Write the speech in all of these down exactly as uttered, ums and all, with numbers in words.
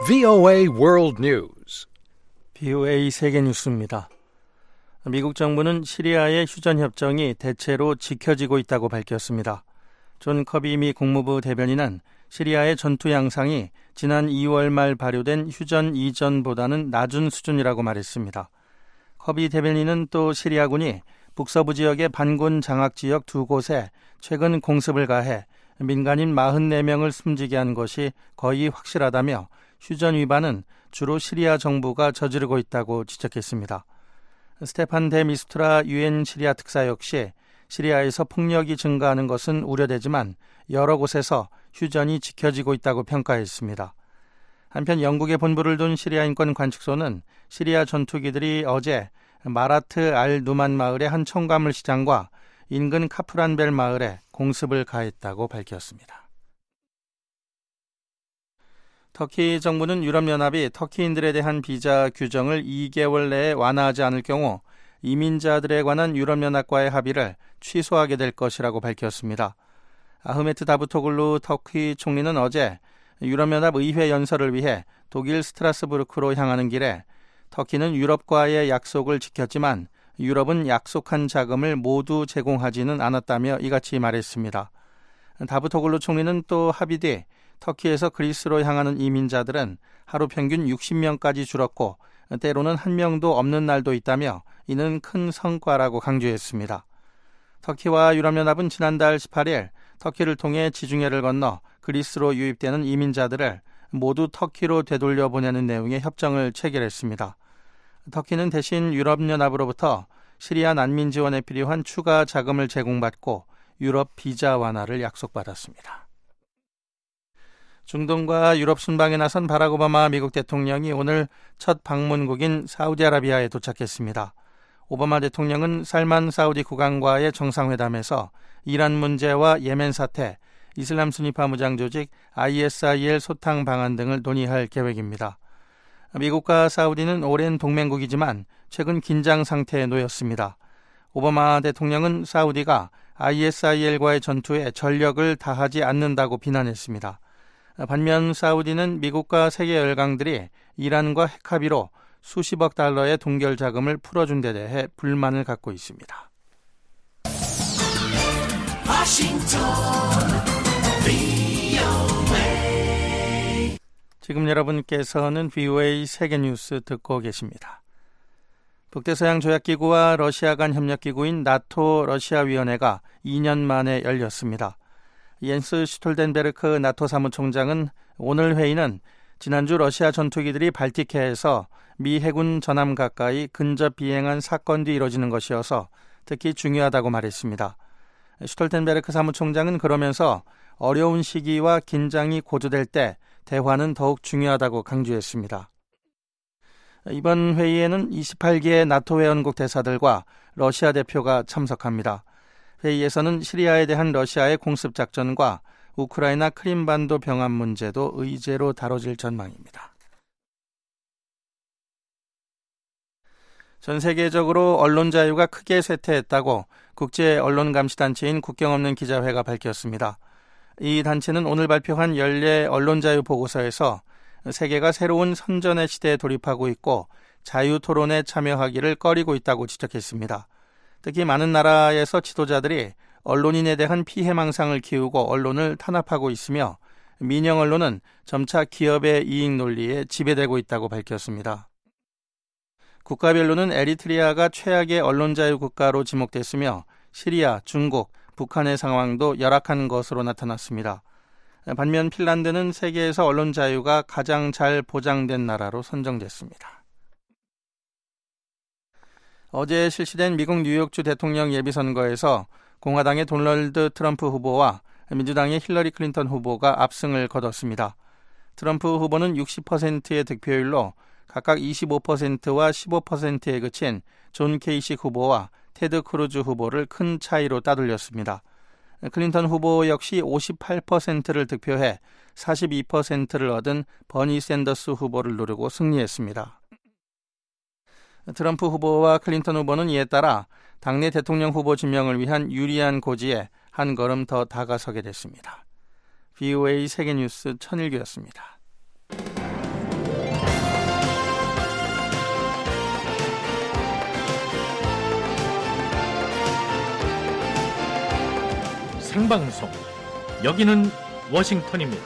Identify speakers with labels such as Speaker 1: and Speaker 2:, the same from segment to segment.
Speaker 1: 브이오에이 World News.
Speaker 2: 브이오에이 세계 뉴스입니다. 미국 정부는 시리아의 휴전협정이 대체로 지켜지고 있다고 밝혔습니다. 존 커비 미 국무부 대변인은 시리아의 전투 양상이 지난 이월 말 발효된 휴전 이전보다는 낮은 수준이라고 말했습니다. 커비 대변인은 또 시리아군이 북서부 지역의 반군 장악 지역 두 곳에 최근 공습을 가해 민간인 사십사 명을 숨지게 한 것이 거의 확실하다며 휴전 위반은 주로 시리아 정부가 저지르고 있다고 지적했습니다. 스테판 데 미스투라 유엔 시리아 특사 역시 시리아에서 폭력이 증가하는 것은 우려되지만 여러 곳에서 휴전이 지켜지고 있다고 평가했습니다. 한편 영국에 본부를 둔 시리아 인권 관측소는 시리아 전투기들이 어제 마라트 알 누만 마을의 한 청과물 시장과 인근 카프란벨 마을에 공습을 가했다고 밝혔습니다. 터키 정부는 유럽연합이 터키인들에 대한 비자 규정을 이 개월 내에 완화하지 않을 경우 이민자들에 관한 유럽연합과의 합의를 취소하게 될 것이라고 밝혔습니다. 아흐메트 다부토글루 터키 총리는 어제 유럽연합 의회 연설을 위해 독일 스트라스부르크로 향하는 길에 터키는 유럽과의 약속을 지켰지만 유럽은 약속한 자금을 모두 제공하지는 않았다며 이같이 말했습니다. 다부토글루 총리는 또 합의 뒤 터키에서 그리스로 향하는 이민자들은 하루 평균 육십 명까지 줄었고 때로는 한 명도 없는 날도 있다며 이는 큰 성과라고 강조했습니다. 터키와 유럽연합은 지난달 십팔 일 터키를 통해 지중해를 건너 그리스로 유입되는 이민자들을 모두 터키로 되돌려 보내는 내용의 협정을 체결했습니다. 터키는 대신 유럽연합으로부터 시리아 난민 지원에 필요한 추가 자금을 제공받고 유럽 비자 완화를 약속받았습니다. 중동과 유럽 순방에 나선 바락 오바마 미국 대통령이 오늘 첫 방문국인 사우디아라비아에 도착했습니다. 오바마 대통령은 살만 사우디 국왕과의 정상회담에서 이란 문제와 예멘 사태, 이슬람 순위파 무장 조직 아이에스아이엘 소탕 방안 등을 논의할 계획입니다. 미국과 사우디는 오랜 동맹국이지만 최근 긴장 상태에 놓였습니다. 오바마 대통령은 사우디가 아이에스아이엘과의 전투에 전력을 다하지 않는다고 비난했습니다. 반면 사우디는 미국과 세계 열강들이 이란과 핵합의로 수십억 달러의 동결 자금을 풀어준 데 대해 불만을 갖고 있습니다. 지금 여러분께서는 브이오에이 세계뉴스 듣고 계십니다. 북대서양 조약기구와 러시아 간 협력기구인 나토 러시아위원회가 이 년 만에 열렸습니다. 옌스 슈톨덴베르크 나토 사무총장은 오늘 회의는 지난주 러시아 전투기들이 발틱해에서 미 해군 전함 가까이 근접 비행한 사건 뒤 이뤄지는 것이어서 특히 중요하다고 말했습니다. 슈톨텐베르크 사무총장은 그러면서 어려운 시기와 긴장이 고조될 때 대화는 더욱 중요하다고 강조했습니다. 이번 회의에는 이십팔 개의 나토 회원국 대사들과 러시아 대표가 참석합니다. 회의에서는 시리아에 대한 러시아의 공습작전과 우크라이나 크림반도 병합 문제도 의제로 다뤄질 전망입니다. 전 세계적으로 언론 자유가 크게 쇠퇴했다고 국제 언론감시단체인 국경없는 기자회가 밝혔습니다. 이 단체는 오늘 발표한 연례 언론자유 보고서에서 세계가 새로운 선전의 시대에 돌입하고 있고 자유 토론에 참여하기를 꺼리고 있다고 지적했습니다. 특히 많은 나라에서 지도자들이 언론인에 대한 피해망상을 키우고 언론을 탄압하고 있으며 민영 언론은 점차 기업의 이익 논리에 지배되고 있다고 밝혔습니다. 국가별로는 에리트리아가 최악의 언론자유 국가로 지목됐으며 시리아, 중국, 북한의 상황도 열악한 것으로 나타났습니다. 반면 핀란드는 세계에서 언론 자유가 가장 잘 보장된 나라로 선정됐습니다. 어제 실시된 미국 뉴욕주 대통령 예비선거에서 공화당의 도널드 트럼프 후보와 민주당의 힐러리 클린턴 후보가 압승을 거뒀습니다. 트럼프 후보는 육십 퍼센트의 득표율로 각각 이십오 퍼센트와 십오 퍼센트에 그친 존 케이식 후보와 테드 크루즈 후보를 큰 차이로 따돌렸습니다. 클린턴 후보 역시 오십팔 퍼센트를 득표해 사십이 퍼센트를 얻은 버니 샌더스 후보를 누르고 승리했습니다. 트럼프 후보와 클린턴 후보는 이에 따라 당내 대통령 후보 지명을 위한 유리한 고지에 한 걸음 더 다가서게 됐습니다. 브이오에이 세계뉴스 천일규였습니다.
Speaker 3: 생방송. 여기는 워싱턴입니다.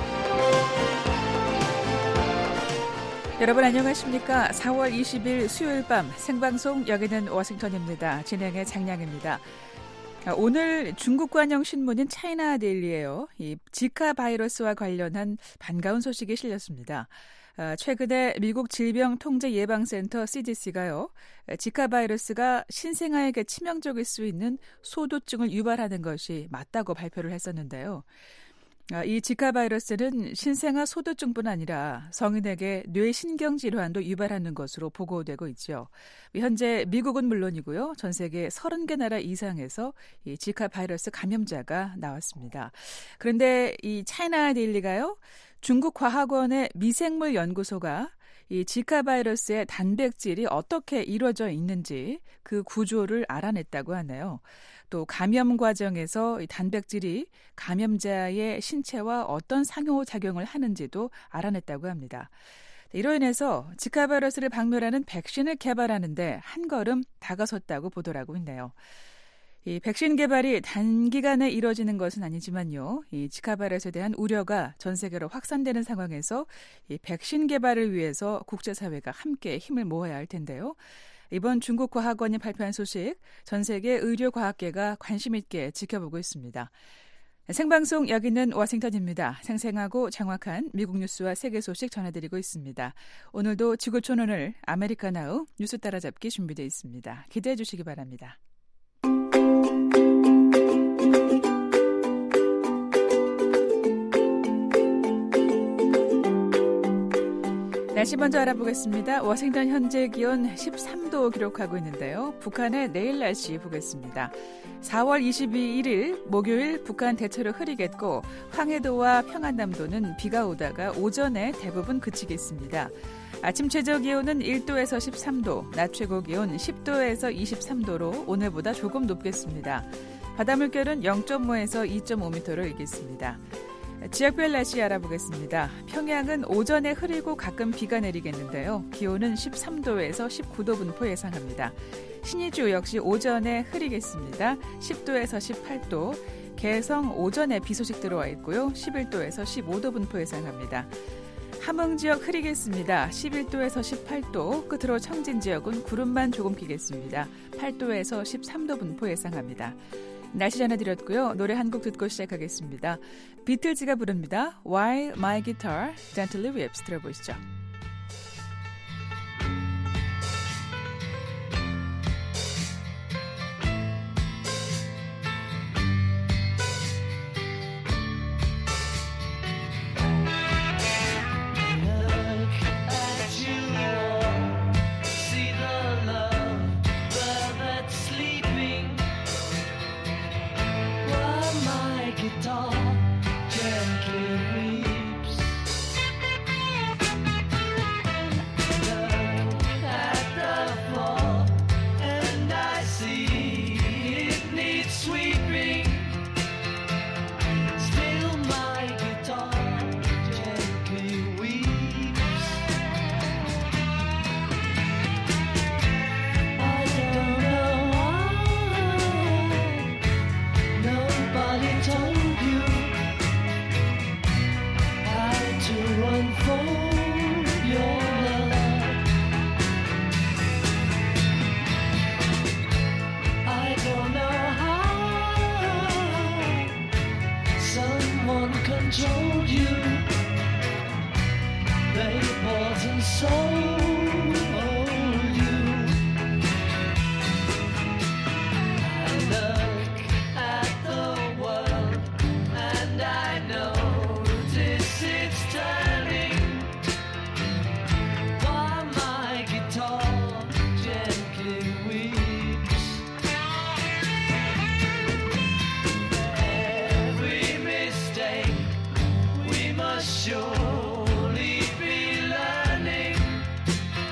Speaker 4: 여러분 안녕하십니까? 사월 이십일 수요일 밤 생방송 여기는 워싱턴입니다. 진행의 장량입니다. 오늘 중국관영 신문인 차이나 데일리예요. 이 지카 바이러스와 관련한 반가운 소식이 실렸습니다. 최근에 미국 질병통제예방센터 씨디씨가요. 지카 바이러스가 신생아에게 치명적일 수 있는 소두증을 유발하는 것이 맞다고 발표를 했었는데요. 이 지카 바이러스는 신생아 소두증뿐 아니라 성인에게 뇌신경질환도 유발하는 것으로 보고되고 있죠. 현재 미국은 물론이고요. 전 세계 서른 개 나라 이상에서 이 지카 바이러스 감염자가 나왔습니다. 그런데 이 차이나 데일리가요. 중국 과학원의 미생물 연구소가 이 지카 바이러스의 단백질이 어떻게 이루어져 있는지 그 구조를 알아냈다고 하네요. 또 감염 과정에서 이 단백질이 감염자의 신체와 어떤 상호작용을 하는지도 알아냈다고 합니다. 이로 인해서 지카 바이러스를 박멸하는 백신을 개발하는데 한 걸음 다가섰다고 보도하고 있네요. 이 백신 개발이 단기간에 이루어지는 것은 아니지만요. 이 지카 바이러스에 대한 우려가 전 세계로 확산되는 상황에서 이 백신 개발을 위해서 국제사회가 함께 힘을 모아야 할 텐데요. 이번 중국 과학원이 발표한 소식, 전 세계 의료과학계가 관심 있게 지켜보고 있습니다. 생방송 여기는 워싱턴입니다. 생생하고 정확한 미국 뉴스와 세계 소식 전해드리고 있습니다. 오늘도 지구촌오늘 아메리카나우 뉴스 따라잡기 준비되어 있습니다. 기대해 주시기 바랍니다. 날씨 먼저 알아보겠습니다. 워싱턴 현재 기온 십삼 도 기록하고 있는데요. 북한의 내일 날씨 보겠습니다. 사월 이십이일 목요일 북한 대체로 흐리겠고 황해도와 평안남도는 비가 오다가 오전에 대부분 그치겠습니다. 아침 최저 기온은 일 도에서 십삼 도, 낮 최고 기온 십 도에서 이십삼 도로 오늘보다 조금 높겠습니다. 바다 물결은 영 점 오에서 이 점 오 미터로 일겠습니다. 지역별 날씨 알아보겠습니다. 평양은 오전에 흐리고 가끔 비가 내리겠는데요. 기온은 십삼 도에서 십구 도 분포 예상합니다. 신의주 역시 오전에 흐리겠습니다. 십 도에서 십팔 도, 개성 오전에 비 소식 들어와 있고요. 십일 도에서 십오 도 분포 예상합니다. 함흥 지역 흐리겠습니다. 십일 도에서 십팔 도, 끝으로 청진 지역은 구름만 조금 끼겠습니다. 팔 도에서 십삼 도 분포 예상합니다. 날씨 전해드렸고요. 노래 한 곡 듣고 시작하겠습니다. 비틀즈가 부릅니다. While My Guitar Gently Weeps 들어보시죠.
Speaker 5: Controlled you, they bought and sold you. I look at the world and I notice it's turning. While my guitar gently weeps. Every mistake we must surely be learning.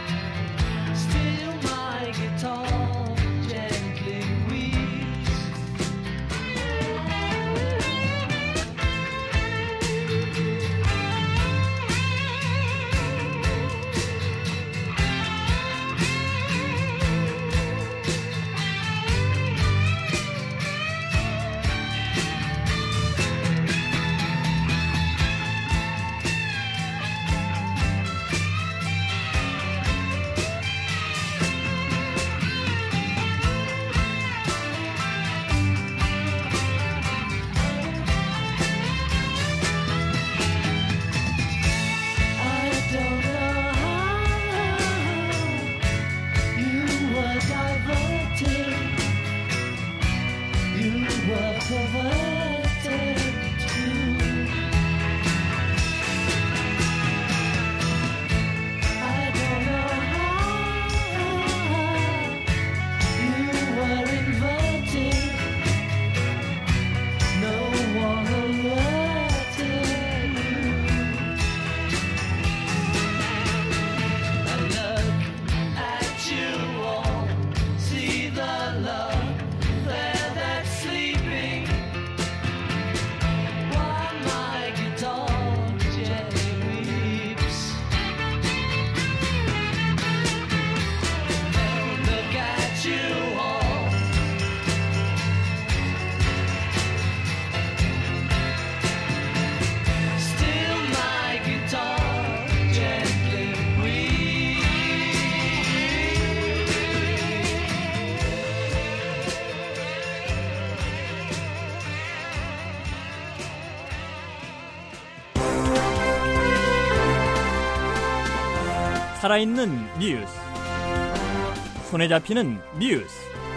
Speaker 6: 살아있는 뉴스, 손에 잡히는 뉴스,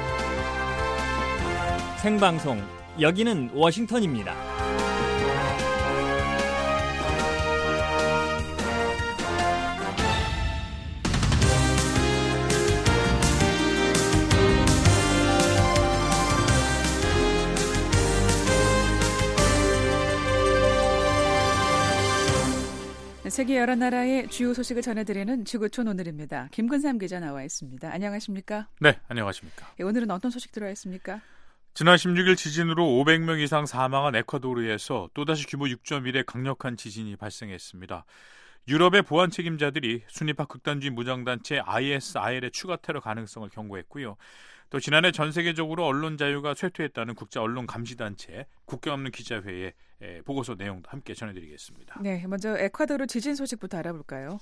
Speaker 6: 생방송 여기는 워싱턴입니다.
Speaker 4: 세계 여러 나라의 주요 소식을 전해드리는 지구촌 오늘입니다. 김근삼 기자 나와 있습니다. 안녕하십니까?
Speaker 7: 네, 안녕하십니까?
Speaker 4: 예, 오늘은 어떤 소식 들어와 있습니까?
Speaker 7: 지난 십육 일 지진으로 오백 명 이상 사망한 에콰도르에서 또다시 규모 육 점 일의 강력한 지진이 발생했습니다. 유럽의 보안 책임자들이 순위파 극단주의 무장단체 아이에스아이엘의 추가 테러 가능성을 경고했고요. 또 지난해 전 세계적으로 언론 자유가 쇠퇴했다는 국제 언론 감시단체 국경 없는 기자회의 보고서 내용도 함께 전해드리겠습니다.
Speaker 4: 네, 먼저 에콰도르 지진 소식부터 알아볼까요?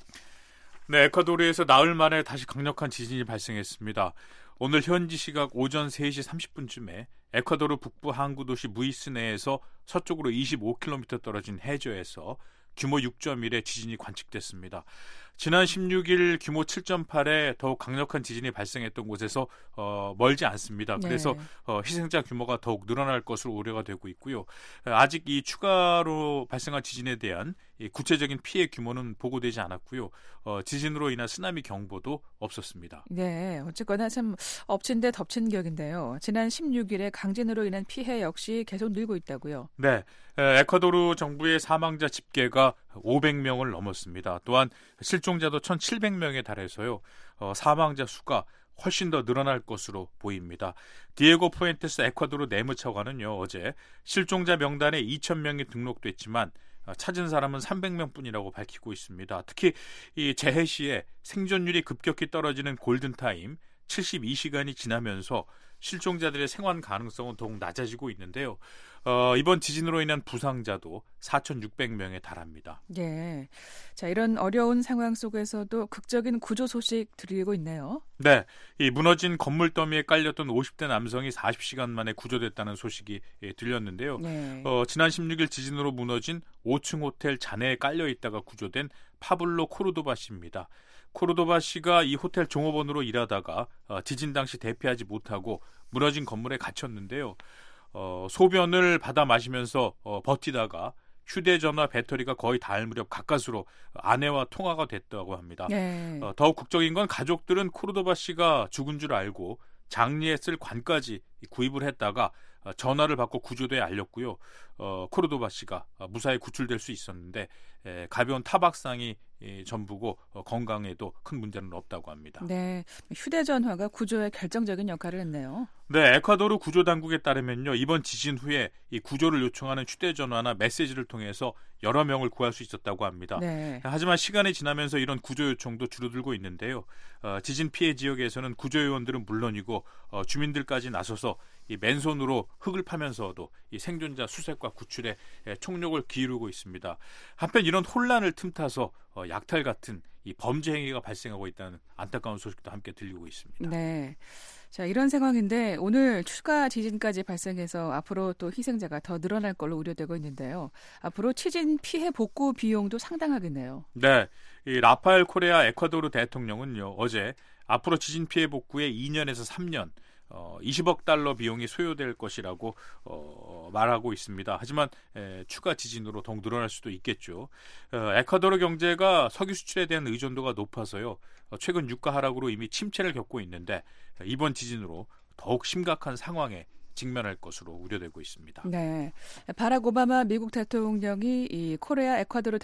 Speaker 7: 네, 에콰도르에서 나흘 만에 다시 강력한 지진이 발생했습니다. 오늘 현지 시각 오전 세 시 삼십 분쯤에 에콰도르 북부 항구 도시 무이스 내에서 서쪽으로 이십오 킬로미터 떨어진 해저에서 규모 육 점 일의 지진이 관측됐습니다. 지난 십육 일 규모 칠 점 팔의 더욱 강력한 지진이 발생했던 곳에서 어, 멀지 않습니다. 그래서
Speaker 4: 네.
Speaker 7: 어, 희생자 규모가 더욱 늘어날 것으로 우려가 되고 있고요. 아직 이 추가로 발생한 지진에 대한 이 구체적인 피해 규모는 보고되지 않았고요. 어, 지진으로 인한 쓰나미 경보도 없었습니다.
Speaker 4: 네, 어쨌거나 참 엎친 데 덮친 격인데요. 지난 십육 일에 강진으로 인한 피해 역시 계속 늘고 있다고요.
Speaker 7: 네, 에콰도르 정부의 사망자 집계가 오백 명을 넘었습니다. 또한 실종자도 천칠백 명에 달해서요. 어, 사망자 수가 훨씬 더 늘어날 것으로 보입니다. 디에고 푸엔테스 에콰도르 내무차관은요, 어제 실종자 명단에 이천 명이 등록됐지만 찾은 사람은 삼백 명뿐이라고 밝히고 있습니다. 특히 이 재해 시에 생존율이 급격히 떨어지는 골든타임 칠십이 시간이 지나면서 실종자들의 생還 가능성은 더욱 낮아지고 있는데요. 어, 이번 지진으로 인한 부상자도 사천육백 명에 달합니다.
Speaker 4: 네, 자 이런 어려운 상황 속에서도 극적인 구조 소식 들리고 있네요.
Speaker 7: 네, 이 무너진 건물 더미에 깔렸던 오십 대 남성이 사십 시간 만에 구조됐다는 소식이 예, 들렸는데요.
Speaker 4: 네.
Speaker 7: 어, 지난 십육 일 지진으로 무너진 오 층 호텔 잔해에 깔려 있다가 구조된 파블로 코르도바 씨입니다. 코르도바 씨가 이 호텔 종업원으로 일하다가 어, 지진 당시 대피하지 못하고 무너진 건물에 갇혔는데요. 어, 소변을 받아 마시면서 어, 버티다가 휴대전화 배터리가 거의 닿을 무렵 가까스로 아내와 통화가 됐다고 합니다.
Speaker 4: 네.
Speaker 7: 어, 더욱 국적인 건 가족들은 코르도바 씨가 죽은 줄 알고 장리에 쓸 관까지 구입을 했다가 어, 전화를 받고 구조대에 알렸고요. 어, 코르도바 씨가 무사히 구출될 수 있었는데 에, 가벼운 타박상이 이, 전부고 어, 건강에도 큰 문제는 없다고 합니다.
Speaker 4: 네, 휴대전화가 구조에 결정적인 역할을 했네요.
Speaker 7: 네, 에콰도르 구조당국에 따르면요, 이번 지진 후에 이 구조를 요청하는 휴대전화나 메시지를 통해서 여러 명을 구할 수 있었다고 합니다.
Speaker 4: 네.
Speaker 7: 하지만 시간이 지나면서 이런 구조 요청도 줄어들고 있는데요. 어, 지진 피해 지역에서는 구조요원들은 물론이고 어, 주민들까지 나서서 이 맨손으로 흙을 파면서도 이 생존자 수색과 구출에 에, 총력을 기울이고 있습니다. 한편 이런 혼란을 틈타서 어, 약탈 같은 이 범죄 행위가 발생하고 있다는 안타까운 소식도 함께 들리고 있습니다.
Speaker 4: 네. 자, 이런 상황인데 오늘 추가 지진까지 발생해서 앞으로 또 희생자가 더 늘어날 걸로 우려되고 있는데요. 앞으로 지진 피해 복구 비용도 상당하겠네요.
Speaker 7: 네, 이 라파엘 코레아 에콰도르 대통령은요, 어제 앞으로 지진 피해 복구에 이 년에서 삼 년 어, 이십억 달러 비용이 소요될 것이라고 어, 말하고 있습니다. 하지만 에, 추가 지진으로 더욱 늘어날 수도 있겠죠. 어, 에콰도르 경제가 석유 수출에 대한 의존도가 높아서요. 어, 최근 유가 하락으로 이미 침체를 겪고 있는데 이번 지진으로 더욱 심각한 상황에 직면할 것으로 우려되고 있습니다.
Speaker 4: 네, 바락 오바마 미국 대통령이 이 코레아 에콰도르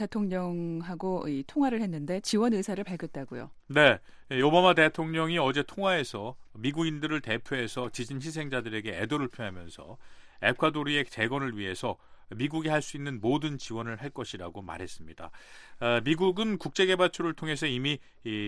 Speaker 4: 대통령하고 이 통화를 했는데 지원 의사를 밝혔다고요.
Speaker 7: 네, 오바마 대통령이 어제 통화에서 미국인들을 대표해서 지진 희생자들에게 애도를 표하면서 에콰도르의 재건을 위해서 미국이 할 수 있는 모든 지원을 할 것이라고 말했습니다. 어, 미국은 국제개발처를 통해서 이미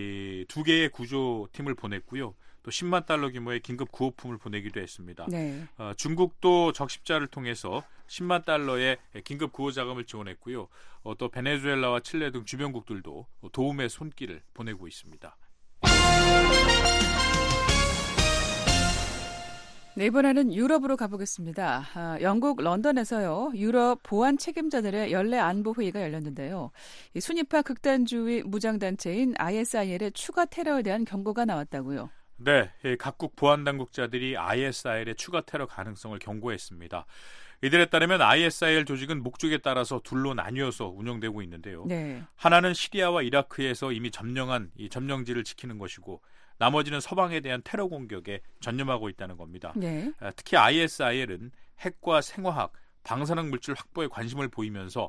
Speaker 7: 이 두 개의 구조팀을 보냈고요. 또 십만 달러 규모의 긴급 구호품을 보내기도 했습니다.
Speaker 4: 네.
Speaker 7: 어, 중국도 적십자를 통해서 십만 달러의 긴급 구호 자금을 지원했고요. 어, 또 베네수엘라와 칠레 등 주변국들도 도움의 손길을 보내고 있습니다.
Speaker 4: 네, 이번에는 유럽으로 가보겠습니다. 아, 영국 런던에서요, 유럽 보안 책임자들의 연례 안보 회의가 열렸는데요. 이 순위파 극단주의 무장단체인 아이에스아이엘의 추가 테러에 대한 경고가 나왔다고요.
Speaker 7: 네, 각국 보안 당국자들이 아이에스아이엘의 추가 테러 가능성을 경고했습니다. 이들에 따르면 아이에스아이엘 조직은 목적에 따라서 둘로 나뉘어서 운영되고 있는데요.
Speaker 4: 네.
Speaker 7: 하나는 시리아와 이라크에서 이미 점령한 이 점령지를 지키는 것이고, 나머지는 서방에 대한 테러 공격에 전념하고 있다는 겁니다.
Speaker 4: 네.
Speaker 7: 특히 아이에스아이엘은 핵과 생화학, 방사능 물질 확보에 관심을 보이면서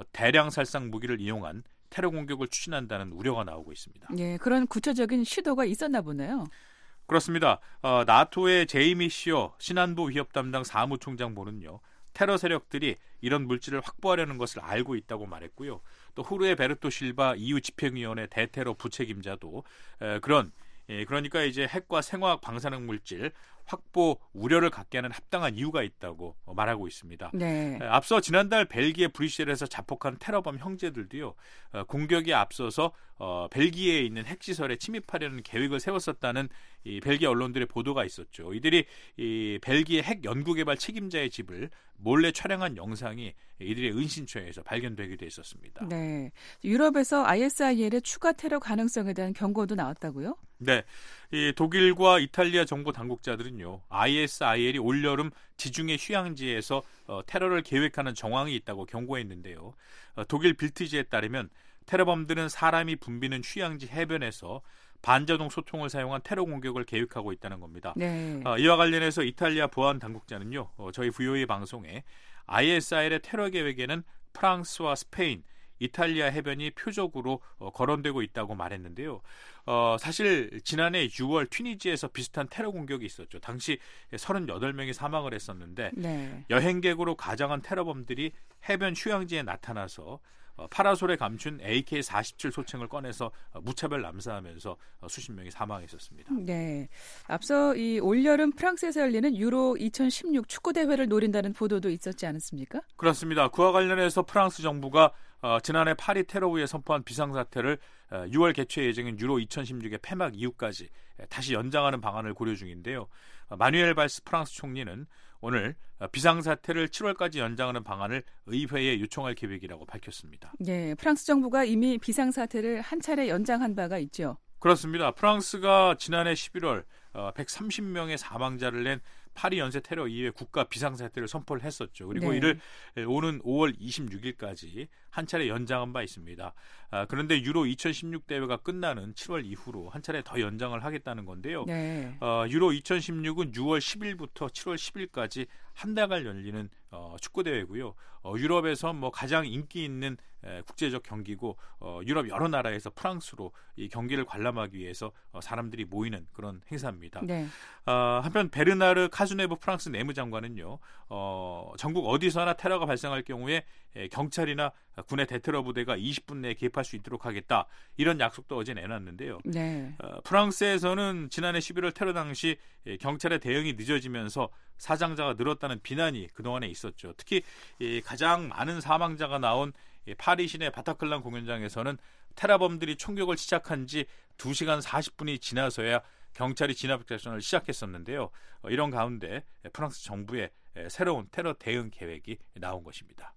Speaker 7: 대량 살상 무기를 이용한 테러 공격을 추진한다는 우려가 나오고 있습니다.
Speaker 4: 예, 그런 구체적인 시도가 있었나 보네요.
Speaker 7: 그렇습니다. 어, 나토의 제이미 시어 신안보 위협 담당 사무총장보는요, 테러 세력들이 이런 물질을 확보하려는 것을 알고 있다고 말했고요. 또 후르에 베르토 실바 이유 집행위원회 대테러 부책임자도 에, 그런 예, 그러니까 이제 핵과 생화학 방사능 물질 확보 우려를 갖게 하는 합당한 이유가 있다고 말하고 있습니다.
Speaker 4: 네.
Speaker 7: 앞서 지난달 벨기에 브뤼셀에서 자폭한 테러범 형제들도요, 어, 공격에 앞서서 어, 벨기에에 있는 핵시설에 침입하려는 계획을 세웠었다는 이 벨기에 언론들의 보도가 있었죠. 이들이 이 벨기에 핵 연구개발 책임자의 집을 몰래 촬영한 영상이 이들의 은신처에서 발견되기도 했었습니다.
Speaker 4: 네. 유럽에서 아이에스아이엘의 추가 테러 가능성에 대한 경고도 나왔다고요?
Speaker 7: 네, 이 독일과 이탈리아 정보 당국자들은요, 아이에스아이엘이 올여름 지중해 휴양지에서 어, 테러를 계획하는 정황이 있다고 경고했는데요. 어, 독일 빌트지에 따르면 테러범들은 사람이 붐비는 휴양지 해변에서 반자동 소총을 사용한 테러 공격을 계획하고 있다는 겁니다.
Speaker 4: 네.
Speaker 7: 어, 이와 관련해서 이탈리아 보안 당국자는요, 어, 저희 브이오에이 방송에 아이에스아이엘의 테러 계획에는 프랑스와 스페인, 이탈리아 해변이 표적으로 어, 거론되고 있다고 말했는데요. 어, 사실 지난해 유월 튀니지에서 비슷한 테러 공격이 있었죠. 당시 서른여덟 명이 사망을 했었는데
Speaker 4: 네.
Speaker 7: 여행객으로 가장한 테러범들이 해변 휴양지에 나타나서 어, 파라솔에 감춘 에이케이 사십칠 소총을 꺼내서 어, 무차별 남사하면서 어, 수십 명이 사망했었습니다.
Speaker 4: 네. 앞서 이 올여름 프랑스에서 열리는 유로 이천십육 축구 대회를 노린다는 보도도 있었지 않았습니까?
Speaker 7: 그렇습니다. 그와 관련해서 프랑스 정부가 어, 지난해 파리 테러 후에 선포한 비상사태를 어, 유월 개최 예정인 유로 이천십육의 폐막 이후까지 다시 연장하는 방안을 고려 중인데요. 어, 마누엘 발스 프랑스 총리는 오늘 어, 비상사태를 칠월까지 연장하는 방안을 의회에 요청할 계획이라고 밝혔습니다.
Speaker 4: 네, 프랑스 정부가 이미 비상사태를 한 차례 연장한 바가 있죠.
Speaker 7: 그렇습니다. 프랑스가 지난해 십일월 어, 백삼십 명의 사망자를 낸 파리 연쇄 테러 이후에 국가 비상사태를 선포를 했었죠. 그리고
Speaker 4: 네.
Speaker 7: 이를 오는 오월 이십육일까지 한 차례 연장한 바 있습니다. 아, 그런데 유로 이천십육 대회가 끝나는 칠월 이후로 한 차례 더 연장을 하겠다는 건데요.
Speaker 4: 네.
Speaker 7: 어, 유로 이천십육은 유월 십일부터 칠월 십일까지 한 달간 열리는 어, 축구 대회고요. 어, 유럽에서 뭐 가장 인기 있는 에, 국제적 경기고 어, 유럽 여러 나라에서 프랑스로 이 경기를 관람하기 위해서 어, 사람들이 모이는 그런 행사입니다.
Speaker 4: 네.
Speaker 7: 어, 한편 베르나르 카즈네브 프랑스 내무장관은요, 어, 전국 어디서나 테러가 발생할 경우에 에, 경찰이나 군의 대테러 부대가 이십 분 내에 개입할 수 있도록 하겠다, 이런 약속도 어제 내놨는데요.
Speaker 4: 네.
Speaker 7: 어, 프랑스에서는 지난해 십일월 테러 당시 에, 경찰의 대응이 늦어지면서 사상자가 늘었다는 비난이 그동안에 있었죠. 특히 이 가장 많은 사망자가 나온 이 파리 시내 바타클란 공연장에서는 테러범들이 총격을 시작한 지 두 시간 사십 분이 지나서야 경찰이 진압 작전을 시작했었는데요. 어, 이런 가운데 프랑스 정부의 새로운 테러 대응 계획이 나온 것입니다.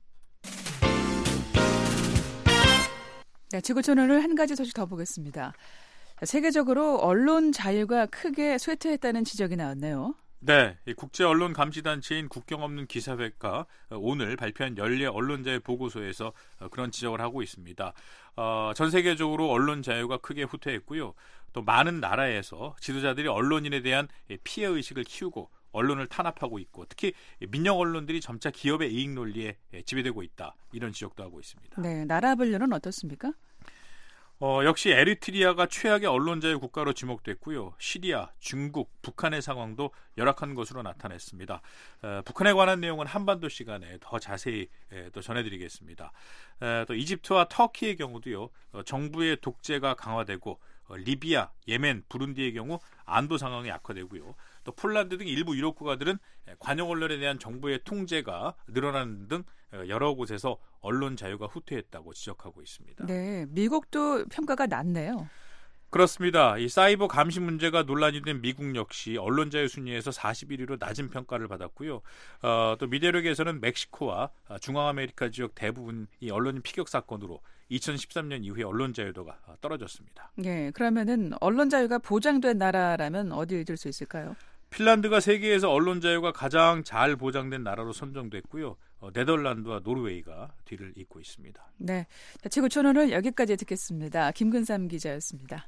Speaker 4: 네, 지구촌 오늘 한 가지 소식 더 보겠습니다. 세계적으로 언론 자유가 크게 쇠퇴했다는 지적이 나왔네요.
Speaker 7: 네, 이 국제 언론 감시 단체인 국경 없는 기사회가 오늘 발표한 연례 언론 자유 보고서에서 그런 지적을 하고 있습니다. 어, 전 세계적으로 언론 자유가 크게 후퇴했고요. 또 많은 나라에서 지도자들이 언론인에 대한 피해 의식을 키우고 언론을 탄압하고 있고, 특히 민영 언론들이 점차 기업의 이익 논리에 지배되고 있다, 이런 지적도 하고 있습니다.
Speaker 4: 네, 나라 분류는 어떻습니까?
Speaker 7: 어, 역시 에리트리아가 최악의 언론자유 국가로 지목됐고요. 시리아, 중국, 북한의 상황도 열악한 것으로 나타났습니다. 에, 북한에 관한 내용은 한반도 시간에 더 자세히 에, 또 전해드리겠습니다. 에, 또 이집트와 터키의 경우도요, 어, 정부의 독재가 강화되고, 어, 리비아, 예멘, 부룬디의 경우 안보 상황이 악화되고요. 또 폴란드 등 일부 유럽 국가들은 관영 언론에 대한 정부의 통제가 늘어나는 등 여러 곳에서 언론 자유가 후퇴했다고 지적하고 있습니다.
Speaker 4: 네, 미국도 평가가 낮네요.
Speaker 7: 그렇습니다. 이 사이버 감시 문제가 논란이 된 미국 역시 언론자유 순위에서 사십일 위로 낮은 평가를 받았고요. 어, 또 미대륙에서는 멕시코와 중앙 아메리카 지역 대부분 이 언론인 피격 사건으로 이천십삼 년 이후에 언론 자유도가 떨어졌습니다.
Speaker 4: 네, 그러면은 언론 자유가 보장된 나라라면 어디를 들 수 있을까요?
Speaker 7: 핀란드가 세계에서 언론 자유가 가장 잘 보장된 나라로 선정됐고요. 어, 네덜란드와 노르웨이가 뒤를 잇고 있습니다.
Speaker 4: 네, 자, 지구촌오늘 여기까지 듣겠습니다. 김근삼 기자였습니다.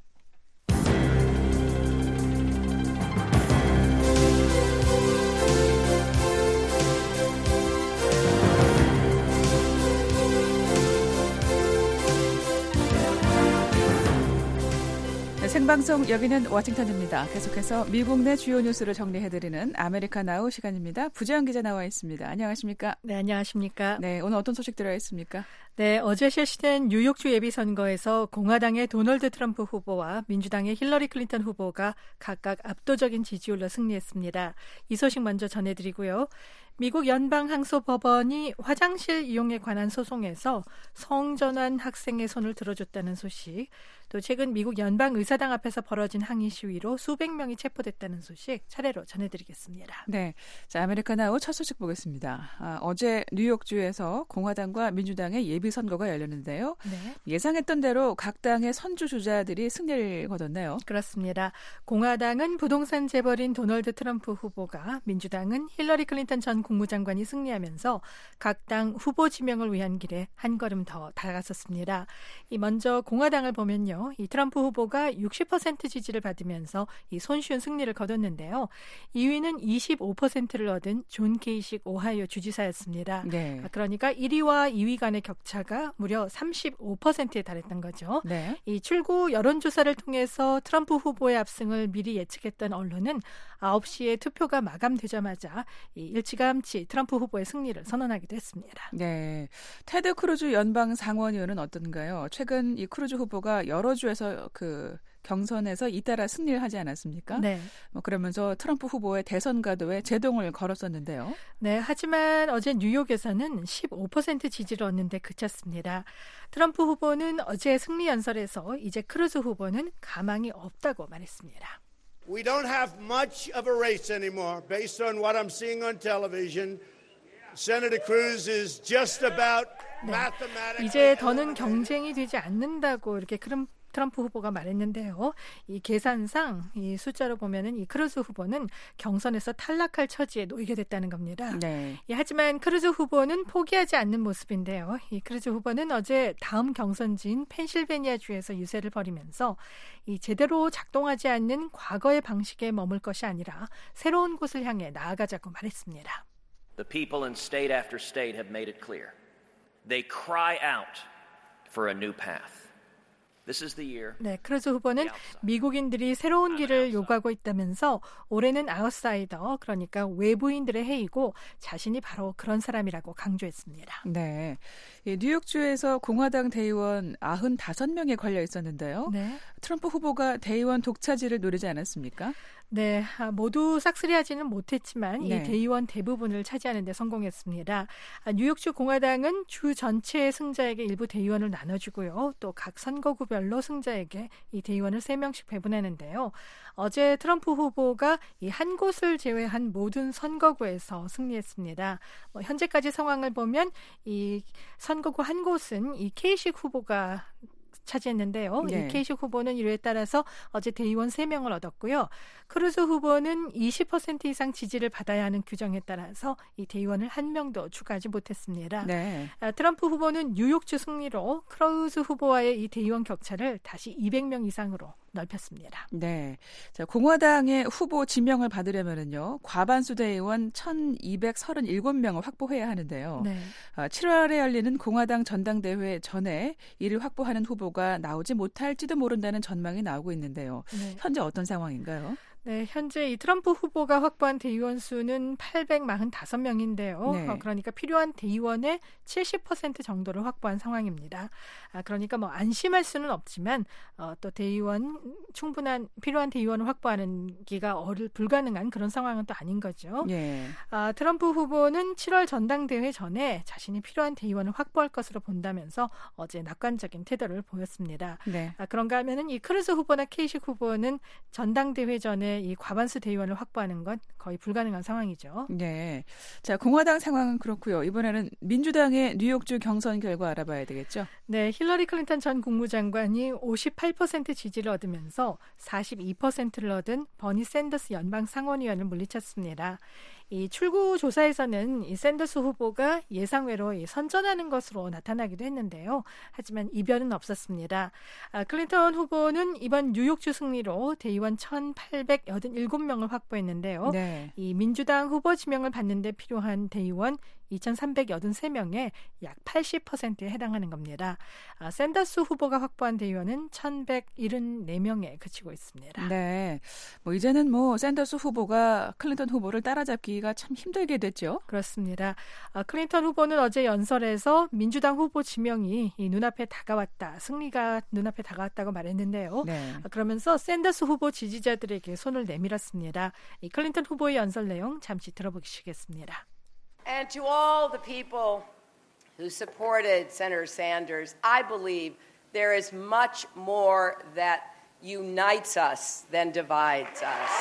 Speaker 4: 생방송 여기는 워싱턴입니다. 계속해서 미국 내 주요 뉴스를 정리해드리는 아메리카나우 시간입니다. 부재영 기자 나와 있습니다. 안녕하십니까?
Speaker 8: 네, 안녕하십니까?
Speaker 4: 네, 오늘 어떤 소식 들어 있습니까?
Speaker 8: 네, 어제 실시된 뉴욕주 예비선거에서 공화당의 도널드 트럼프 후보와 민주당의 힐러리 클린턴 후보가 각각 압도적인 지지율로 승리했습니다. 이 소식 먼저 전해드리고요. 미국 연방항소법원이 화장실 이용에 관한 소송에서 성전환 학생의 손을 들어줬다는 소식, 또 최근 미국 연방의사당 앞에서 벌어진 항의 시위로 수백 명이 체포됐다는 소식 차례로 전해드리겠습니다.
Speaker 4: 네, 자, 아메리카나우 첫 소식 보겠습니다. 아, 어제 뉴욕주에서 공화당과 민주당의 예비선거가 열렸는데요.
Speaker 8: 네.
Speaker 4: 예상했던 대로 각 당의 선주 주자들이 승리를 거뒀네요.
Speaker 8: 그렇습니다. 공화당은 부동산 재벌인 도널드 트럼프 후보가, 민주당은 힐러리 클린턴 전 국무장관이 승리하면서 각 당 후보 지명을 위한 길에 한 걸음 더 다가섰습니다. 이 먼저 공화당을 보면요. 이 트럼프 후보가 육십 퍼센트 지지를 받으면서 이 손쉬운 승리를 거뒀는데요. 이 위는 이십오 퍼센트를 얻은 존 케이식 오하이오 주지사였습니다.
Speaker 4: 네.
Speaker 8: 그러니까 일 위와 이 위 간의 격차가 무려 삼십오 퍼센트에 달했던 거죠.
Speaker 4: 네.
Speaker 8: 이 출구 여론조사를 통해서 트럼프 후보의 압승을 미리 예측했던 언론은 아홉 시에 투표가 마감되자마자 이 일찌감치 트럼프 후보의 승리를 선언하기도 했습니다.
Speaker 4: 네, 테드 크루즈 연방 상원의원은 어떤가요? 최근 이 크루즈 후보가 여러 주에서 그 경선에서 잇따라 승리를 하지 않았습니까?
Speaker 8: 네.
Speaker 4: 뭐 그러면서 트럼프 후보의 대선 가도에 제동을 걸었었는데요.
Speaker 8: 네, 하지만 어제 뉴욕에서는 십오 퍼센트 지지를 얻는데 그쳤습니다. 트럼프 후보는 어제 승리 연설에서 이제 크루즈 후보는 가망이 없다고 말했습니다.
Speaker 9: We don't have much of a race anymore based on what I'm seeing on television. Senator Cruz is just about
Speaker 8: 네,
Speaker 9: mathematically.
Speaker 8: 이제 더는 경쟁이 되지 않는다고 이렇게 크름 트럼프 후보가 말했는데요. 이 계산상 이 숫자로 보면은 이 크루즈 후보는 경선에서 탈락할 처지에 놓이게 됐다는 겁니다.
Speaker 4: 네.
Speaker 8: 예, 하지만 크루즈 후보는 포기하지 않는 모습인데요. 이 크루즈 후보는 어제 다음 경선지인 펜실베니아주에서 유세를 벌이면서 이 제대로 작동하지 않는 과거의 방식에 머물 것이 아니라 새로운 곳을 향해 나아가자고 말했습니다.
Speaker 10: The people in state after state have made it clear. They cry out for a new path. This is the year.
Speaker 8: 네, 크루즈 후보는 미국인들이 새로운 길을 요구하고 있다면서 올해는 아웃사이더, 그러니까 외부인들의 해이고 자신이 바로 그런 사람이라고 강조했습니다.
Speaker 4: 네, 이 뉴욕주에서 공화당 대의원 구십오 명에 걸려 있었는데요.
Speaker 8: 네.
Speaker 4: 트럼프 후보가 대의원 독차지를 노리지 않았습니까?
Speaker 8: 네, 모두 싹쓸이하지는 못했지만
Speaker 4: 네.
Speaker 8: 이 대의원 대부분을 차지하는 데 성공했습니다. 뉴욕주 공화당은 주 전체의 승자에게 일부 대의원을 나눠주고요. 또 각 선거구별로 승자에게 이 대의원을 세 명씩 배분하는데요. 어제 트럼프 후보가 이 한 곳을 제외한 모든 선거구에서 승리했습니다. 뭐 현재까지 상황을 보면 이 선거구 한 곳은 이 케이식 후보가 차지했는데요.
Speaker 4: 네.
Speaker 8: 이 케이식 후보는 이에 따라서 어제 대의원 세 명을 얻었고요. 크루즈 후보는 이십 퍼센트 이상 지지를 받아야 하는 규정에 따라서 이 대의원을 한 명도 추가하지 못했습니다.
Speaker 4: 네.
Speaker 8: 아, 트럼프 후보는 뉴욕주 승리로 크루즈 후보와의 이 대의원 격차를 다시 이백 명 이상으로 넓혔습니다.
Speaker 4: 네. 자, 공화당의 후보 지명을 받으려면은요, 과반수 대의원 천이백삼십칠 명을 확보해야 하는데요.
Speaker 8: 네.
Speaker 4: 아, 칠월에 열리는 공화당 전당대회 전에 이를 확보하는 후보가 나오지 못할지도 모른다는 전망이 나오고 있는데요.
Speaker 8: 네.
Speaker 4: 현재 어떤 상황인가요?
Speaker 8: 네, 현재 이 트럼프 후보가 확보한 대의원 수는 팔백사십오 명인데요.
Speaker 4: 네.
Speaker 8: 어, 그러니까 필요한 대의원의 칠십 퍼센트 정도를 확보한 상황입니다. 아, 그러니까 뭐 안심할 수는 없지만 어, 또 대의원 충분한 필요한 대의원을 확보하는 기가 어릴 불가능한 그런 상황은 또 아닌 거죠.
Speaker 4: 예.
Speaker 8: 아, 트럼프 후보는 칠월 전당대회 전에 자신이 필요한 대의원을 확보할 것으로 본다면서 어제 낙관적인 태도를 보였습니다.
Speaker 4: 네.
Speaker 8: 아, 그런가 하면은 이 크루즈 후보나 케이식 후보는 전당대회 전에 이 과반수 대의원을 확보하는 건 거의 불가능한 상황이죠.
Speaker 4: 네. 자, 공화당 상황은 그렇고요. 이번에는 민주당의 뉴욕주 경선 결과 알아봐야 되겠죠?
Speaker 8: 네, 힐러리 클린턴 전 국무장관이 오십팔 퍼센트 지지를 얻으면서 사십이 퍼센트를 얻은 버니 샌더스 연방 상원의원을 물리쳤습니다. 이 출구 조사에서는 이 샌더스 후보가 예상외로 선전하는 것으로 나타나기도 했는데요. 하지만 이변은 없었습니다. 아, 클린턴 후보는 이번 뉴욕주 승리로 대의원 천팔백팔십칠 명을 확보했는데요.
Speaker 4: 네.
Speaker 8: 이 민주당 후보 지명을 받는 데 필요한 대의원 이천삼백팔십삼 명의 약 팔십 퍼센트에 해당하는 겁니다. 아, 샌더스 후보가 확보한 대의원은 천백칠십사 명에 그치고 있습니다.
Speaker 4: 네. 뭐 이제는 뭐 샌더스 후보가 클린턴 후보를 따라잡기가 참 힘들게 됐죠.
Speaker 8: 그렇습니다. 아, 클린턴 후보는 어제 연설에서 민주당 후보 지명이 이 눈앞에 다가왔다. 승리가 눈앞에 다가왔다고 말했는데요.
Speaker 4: 네.
Speaker 8: 아, 그러면서 샌더스 후보 지지자들에게 손을 내밀었습니다. 이 클린턴 후보의 연설 내용 잠시 들어보시겠습니다.
Speaker 11: And to all the people who supported Senator Sanders, I believe there is much more that unites us than divides us.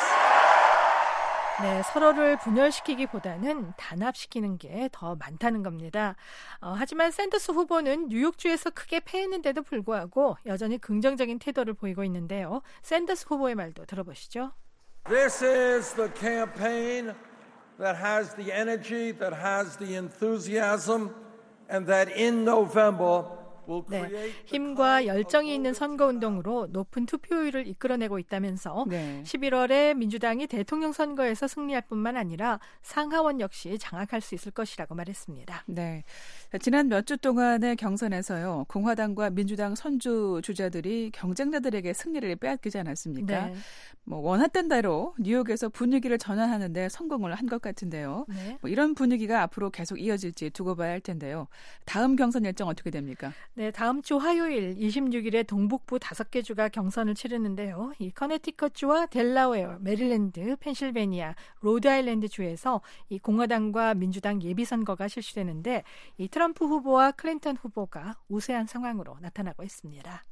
Speaker 8: 네, 서로를 분열시키기보다는 단합시키는 게 더 많다는 겁니다. 어, 하지만 샌더스 후보는 뉴욕주에서 크게 패했는데도 불구하고 여전히 긍정적인 태도를 보이고 있는데요. 샌더스 후보의 말도 들어보시죠.
Speaker 12: This is the campaign that has the energy, that has the enthusiasm, and that in November will
Speaker 8: 네,
Speaker 12: create
Speaker 8: 힘과 열정이 있는 선거운동으로 높은 투표율을 이끌어내고 있다면서
Speaker 4: 네.
Speaker 8: 십일월에 민주당이 대통령 선거에서 승리할 뿐만 아니라 상하원 역시 장악할 수 있을 것이라고 말했습니다.
Speaker 4: 네. 지난 몇 주 동안의 경선에서요. 공화당과 민주당 선주 주자들이 경쟁자들에게 승리를 빼앗기지 않았습니까?
Speaker 8: 네.
Speaker 4: 뭐 원했던 대로 뉴욕에서 분위기를 전환하는 데 성공을 한 것 같은데요.
Speaker 8: 네.
Speaker 4: 뭐 이런 분위기가 앞으로 계속 이어질지 두고 봐야 할 텐데요. 다음 경선 일정 어떻게 됩니까?
Speaker 8: 네, 다음 주 화요일 이십육 일에 동북부 다섯 개 주가 경선을 치르는데요. 이 커네티컷주와 델라웨어, 메릴랜드, 펜실베니아, 로드아일랜드 주에서 이 공화당과 민주당 예비선거가 실시되는데 이 트럼프 후보와 클린턴 후보가 우세한 상황으로 나타나고 있습니다.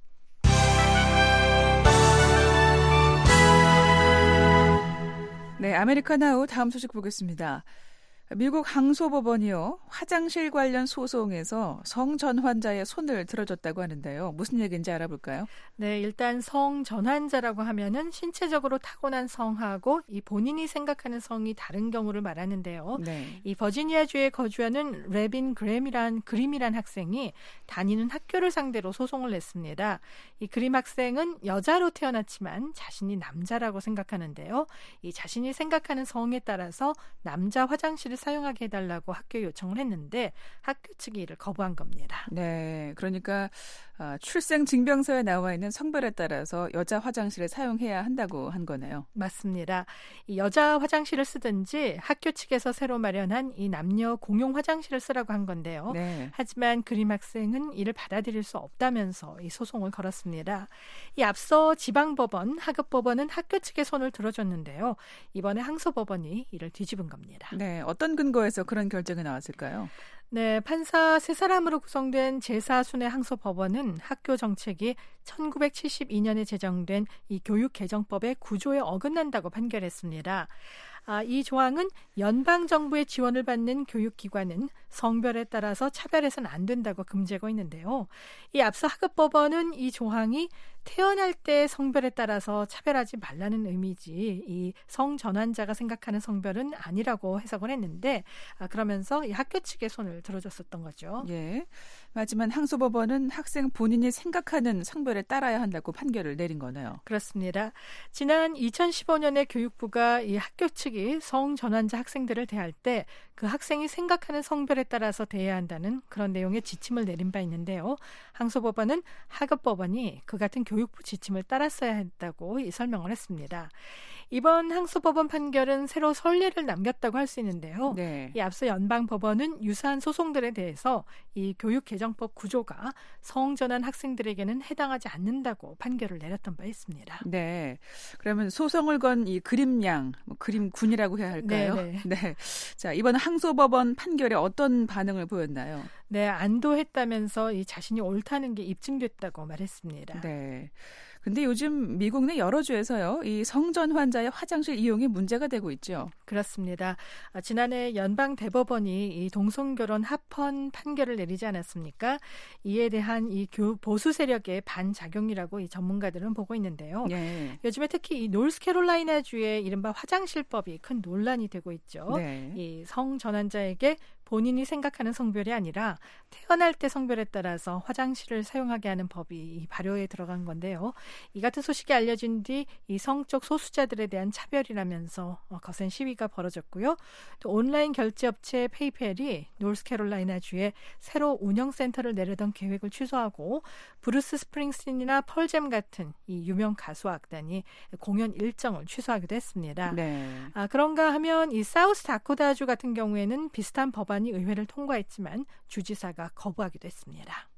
Speaker 4: 네, 아메리카나우 다음 소식 보겠습니다. 미국 항소법원이요. 화장실 관련 소송에서 성전환자의 손을 들어줬다고 하는데요. 무슨 얘기인지 알아볼까요?
Speaker 8: 네, 일단 성전환자라고 하면은 신체적으로 타고난 성하고 이 본인이 생각하는 성이 다른 경우를 말하는데요.
Speaker 4: 네.
Speaker 8: 이 버지니아주에 거주하는 레빈 그램이란 그림이란 학생이 다니는 학교를 상대로 소송을 냈습니다. 이 그림 학생은 여자로 태어났지만 자신이 남자라고 생각하는데요. 이 자신이 생각하는 성에 따라서 남자 화장실을 사용하게 해달라고 학교에 요청을 했는데 학교 측이 이를 거부한 겁니다.
Speaker 4: 네, 그러니까 출생증명서에 나와 있는 성별에 따라서 여자 화장실을 사용해야 한다고 한 거네요.
Speaker 8: 맞습니다. 이 여자 화장실을 쓰든지 학교 측에서 새로 마련한 이 남녀 공용 화장실을 쓰라고 한 건데요.
Speaker 4: 네.
Speaker 8: 하지만 그림 학생은 이를 받아들일 수 없다면서 이 소송을 걸었습니다. 이 앞서 지방법원, 하급법원은 학교 측의 손을 들어줬는데요. 이번에 항소법원이 이를 뒤집은 겁니다.
Speaker 4: 네, 어떤 근거에서 그런 결정이 나왔을까요?
Speaker 8: 네, 판사 세 사람으로 구성된 제사 순회 항소법원은 학교 정책이 천구백칠십이 년에 제정된 이 교육개정법의 구조에 어긋난다고 판결했습니다. 아, 이 조항은 연방정부의 지원을 받는 교육기관은 성별에 따라서 차별해서는 안 된다고 금지하고 있는데요. 이 앞서 하급법원은 이 조항이 태어날 때 성별에 따라서 차별하지 말라는 의미지 이 성전환자가 생각하는 성별은 아니라고 해석을 했는데 아, 그러면서 이 학교 측의 손을 들어줬었던 거죠.
Speaker 4: 예. 하지만 항소법원은 학생 본인이 생각하는 성별에 따라야 한다고 판결을 내린 거네요.
Speaker 8: 그렇습니다. 지난 이천십오 년에 교육부가 이 학교 측 측이 성전환자 학생들을 대할 때 그 학생이 생각하는 성별에 따라서 대해야 한다는 그런 내용의 지침을 내린 바 있는데요. 항소법원은 하급법원이 그 같은 교육부 지침을 따랐어야 했다고 이 설명을 했습니다. 이번 항소법원 판결은 새로 선례를 남겼다고 할 수 있는데요.
Speaker 4: 네.
Speaker 8: 이 앞서 연방법원은 유사한 소송들에 대해서 이 교육개정법 구조가 성전환 학생들에게는 해당하지 않는다고 판결을 내렸던 바 있습니다.
Speaker 4: 네. 그러면 소송을 건 이 그림양, 뭐 그림군이라고 해야 할까요?
Speaker 8: 네, 네.
Speaker 4: 네. 자, 이번 항소법원 판결에 어떤 반응을 보였나요?
Speaker 8: 네, 안도했다면서 이 자신이 옳다는 게 입증됐다고 말했습니다.
Speaker 4: 네. 근데 요즘 미국 내 여러 주에서요, 이 성전 환자의 화장실 이용이 문제가 되고 있죠.
Speaker 8: 그렇습니다. 아, 지난해 연방 대법원이 이 동성결혼 합헌 판결을 내리지 않았습니까? 이에 대한 이 교, 보수 세력의 반작용이라고 이 전문가들은 보고 있는데요.
Speaker 4: 네.
Speaker 8: 요즘에 특히 이 노스캐롤라이나주의 이른바 화장실법이 큰 논란이 되고 있죠.
Speaker 4: 네.
Speaker 8: 이 성전환자에게 본인이 생각하는 성별이 아니라 태어날 때 성별에 따라서 화장실을 사용하게 하는 법이 이 발효에 들어간 건데요. 이 같은 소식이 알려진 뒤 이 성적 소수자들에 대한 차별이라면서 거센 시위가 벌어졌고요. 또 온라인 결제업체 페이펠이 노스캐롤라이나주에 새로 운영센터를 내려던 계획을 취소하고 브루스 스프링스틴이나 펄잼 같은 이 유명 가수 악단이 공연 일정을 취소하기도 했습니다.
Speaker 4: 네.
Speaker 8: 아, 그런가 하면 이 사우스 다코타주 같은 경우에는 비슷한 법안이 의회를 통과했지만 주지사가 거부하기도 했습니다.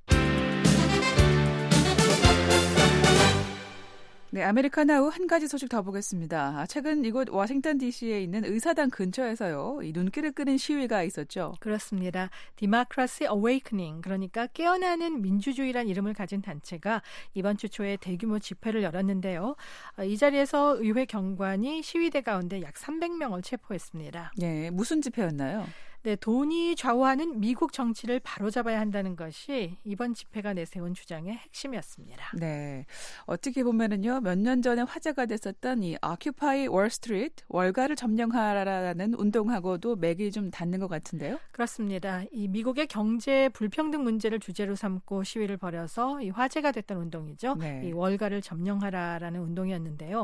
Speaker 4: 네, 아메리카나우 한 가지 소식 더 보겠습니다. 최근 이곳 워싱턴 디씨에 있는 의사당 근처에서요, 이 눈길을 끄는 시위가 있었죠.
Speaker 8: 그렇습니다. Democracy Awakening, 그러니까 깨어나는 민주주의란 이름을 가진 단체가 이번 주 초에 대규모 집회를 열었는데요. 이 자리에서 의회 경관이 시위대 가운데 약 삼백 명을 체포했습니다.
Speaker 4: 네, 무슨 집회였나요?
Speaker 8: 네, 돈이 좌우하는 미국 정치를 바로잡아야 한다는 것이 이번 집회가 내세운 주장의 핵심이었습니다.
Speaker 4: 네, 어떻게 보면은요, 몇 년 전에 화제가 됐었던 이 Occupy Wall Street, 월가를 점령하라라는 운동하고도 맥이 좀 닿는 것 같은데요?
Speaker 8: 그렇습니다. 이 미국의 경제 불평등 문제를 주제로 삼고 시위를 벌여서 이 화제가 됐던 운동이죠.
Speaker 4: 네.
Speaker 8: 이 월가를 점령하라라는 운동이었는데요.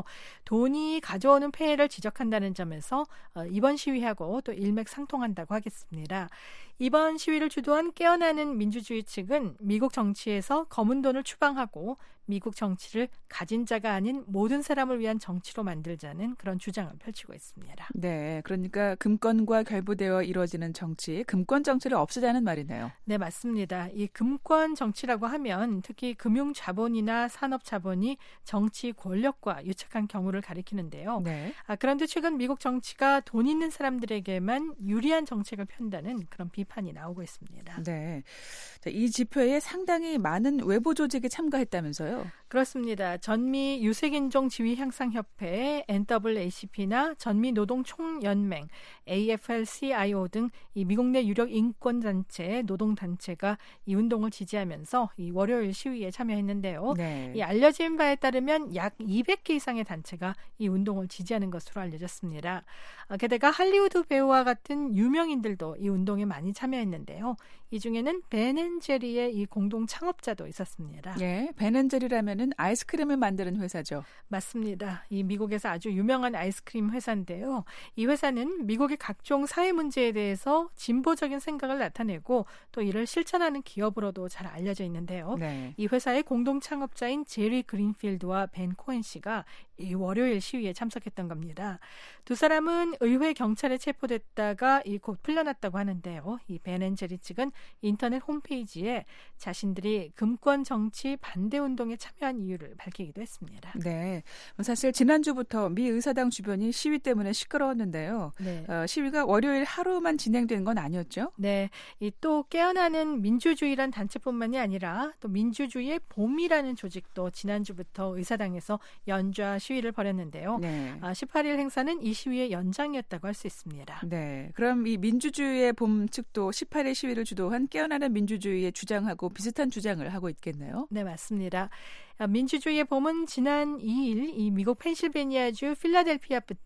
Speaker 8: 돈이 가져오는 폐해를 지적한다는 점에서 이번 시위하고 또 일맥상통한다고 하겠습니다. 습니다. 이번 시위를 주도한 깨어나는 민주주의 측은 미국 정치에서 검은 돈을 추방하고 미국 정치를 가진 자가 아닌 모든 사람을 위한 정치로 만들자는 그런 주장을 펼치고 있습니다.
Speaker 4: 네, 그러니까 금권과 결부되어 이루어지는 정치, 금권 정치를 없애자는 말이네요.
Speaker 8: 네, 맞습니다. 이 금권 정치라고 하면 특히 금융 자본이나 산업 자본이 정치 권력과 유착한 경우를 가리키는데요.
Speaker 4: 네.
Speaker 8: 아, 그런데 최근 미국 정치가 돈 있는 사람들에게만 유리한 정책을 편다는 그런 비판이 나오고 있습니다.
Speaker 4: 네, 자, 이 집회에 상당히 많은 외부 조직이 참가했다면서요?
Speaker 8: 그렇습니다. 전미 유색인종 지위 향상 협회, 엔 더블유 에이 씨 피나 전미 노동 총연맹, 에이 에프 엘 씨 아이 오 등 이 미국 내 유력 인권 단체, 노동 단체가 이 운동을 지지하면서 이 월요일 시위에 참여했는데요.
Speaker 4: 네.
Speaker 8: 이 알려진 바에 따르면 약 이백 개 이상의 단체가 이 운동을 지지하는 것으로 알려졌습니다. 게다가 할리우드 배우와 같은 유명인들도 이 운동에 많이 참여했는데요. 이 중에는 벤 앤 제리의 이 공동 창업자도 있었습니다.
Speaker 4: 예, 벤 앤 제리라면은 아이스크림을 만드는 회사죠.
Speaker 8: 맞습니다. 이 미국에서 아주 유명한 아이스크림 회사인데요. 이 회사는 미국의 각종 사회 문제에 대해서 진보적인 생각을 나타내고 또 이를 실천하는 기업으로도 잘 알려져 있는데요.
Speaker 4: 네.
Speaker 8: 이 회사의 공동 창업자인 제리 그린필드와 벤 코엔 씨가 이 월요일 시위에 참석했던 겁니다. 두 사람은 의회 경찰에 체포됐다가 이 곧 풀려났다고 하는데요. 이 벤 앤 제리 측은 인터넷 홈페이지에 자신들이 금권 정치 반대 운동에 참여한 이유를 밝히기도 했습니다.
Speaker 4: 네, 사실 지난주부터 미 의사당 주변이 시위 때문에 시끄러웠는데요.
Speaker 8: 네.
Speaker 4: 어, 시위가 월요일 하루만 진행된 건 아니었죠?
Speaker 8: 네, 이 또 깨어나는 민주주의란 단체뿐만이 아니라 또 민주주의의 봄이라는 조직도 지난주부터 의사당에서 연좌 시위를 벌였는데요.
Speaker 4: 네.
Speaker 8: 아, 십팔 일 행사는 이 시위의 연장이었다고 할 수 있습니다.
Speaker 4: 네, 그럼 이 민주주의의 봄 측도 십팔 일 시위를 주도한 깨어나는 민주주의의 주장하고 비슷한 주장을 하고 있겠네요.
Speaker 8: 네, 맞습니다. 민주주의의 봄은 지난 이 일 이 미국 펜실베니아주 필라델피아부터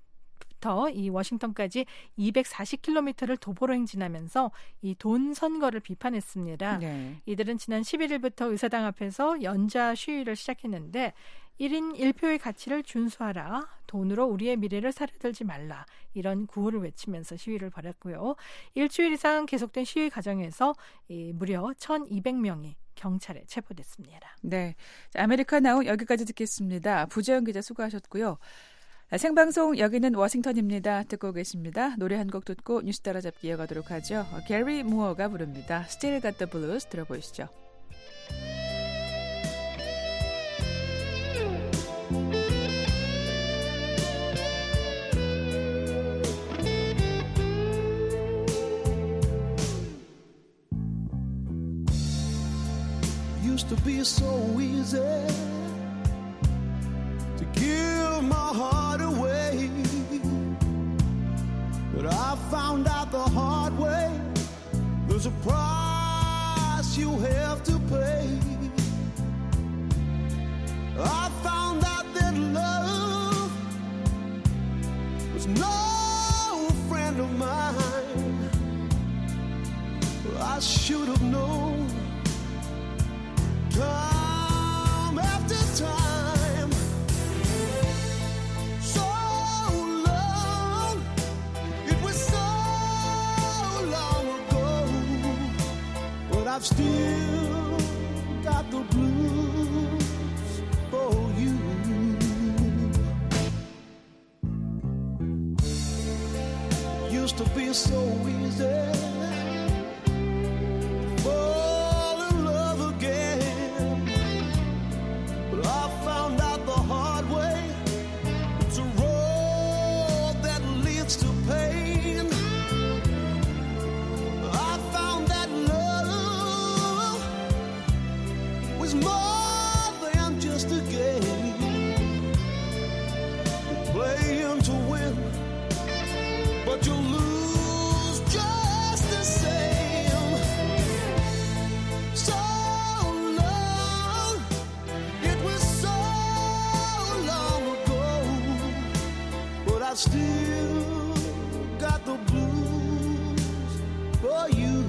Speaker 8: 이 워싱턴까지 이백사십 킬로미터를 도보로 행진하면서 이 돈 선거를 비판했습니다.
Speaker 4: 네.
Speaker 8: 이들은 지난 십일 일부터 의사당 앞에서 연좌 시위를 시작했는데 일 인 일 표의 가치를 준수하라. 돈으로 우리의 미래를 사려들지 말라. 이런 구호를 외치면서 시위를 벌였고요. 일주일 이상 계속된 시위 과정에서 이 무려 천이백 명이 경찰에 체포됐습니다.
Speaker 4: 네, 아메리카 나우 여기까지 듣겠습니다. 부재영 기자 수고하셨고요. 생방송 여기는 워싱턴입니다. 듣고 계십니다. 노래 한 곡 듣고 뉴스 따라잡기 이어가도록 하죠. 게리 무어가 부릅니다. Still Got the Blues 들어보시죠.
Speaker 13: Used to be so easy to give my heart away, but I found out the hard way there's a price you have to pay. I found out that love was no friend of mine. I should have known time after time, so long, it was so long ago, but I've still got the blues for you. Used to be so easy fall in love again, but I found out the hard way it's a road that leads to pain. I found that love was more than just a game, playing to win, but you lose just the same. So long, it was so long ago, but I still got the blues for you.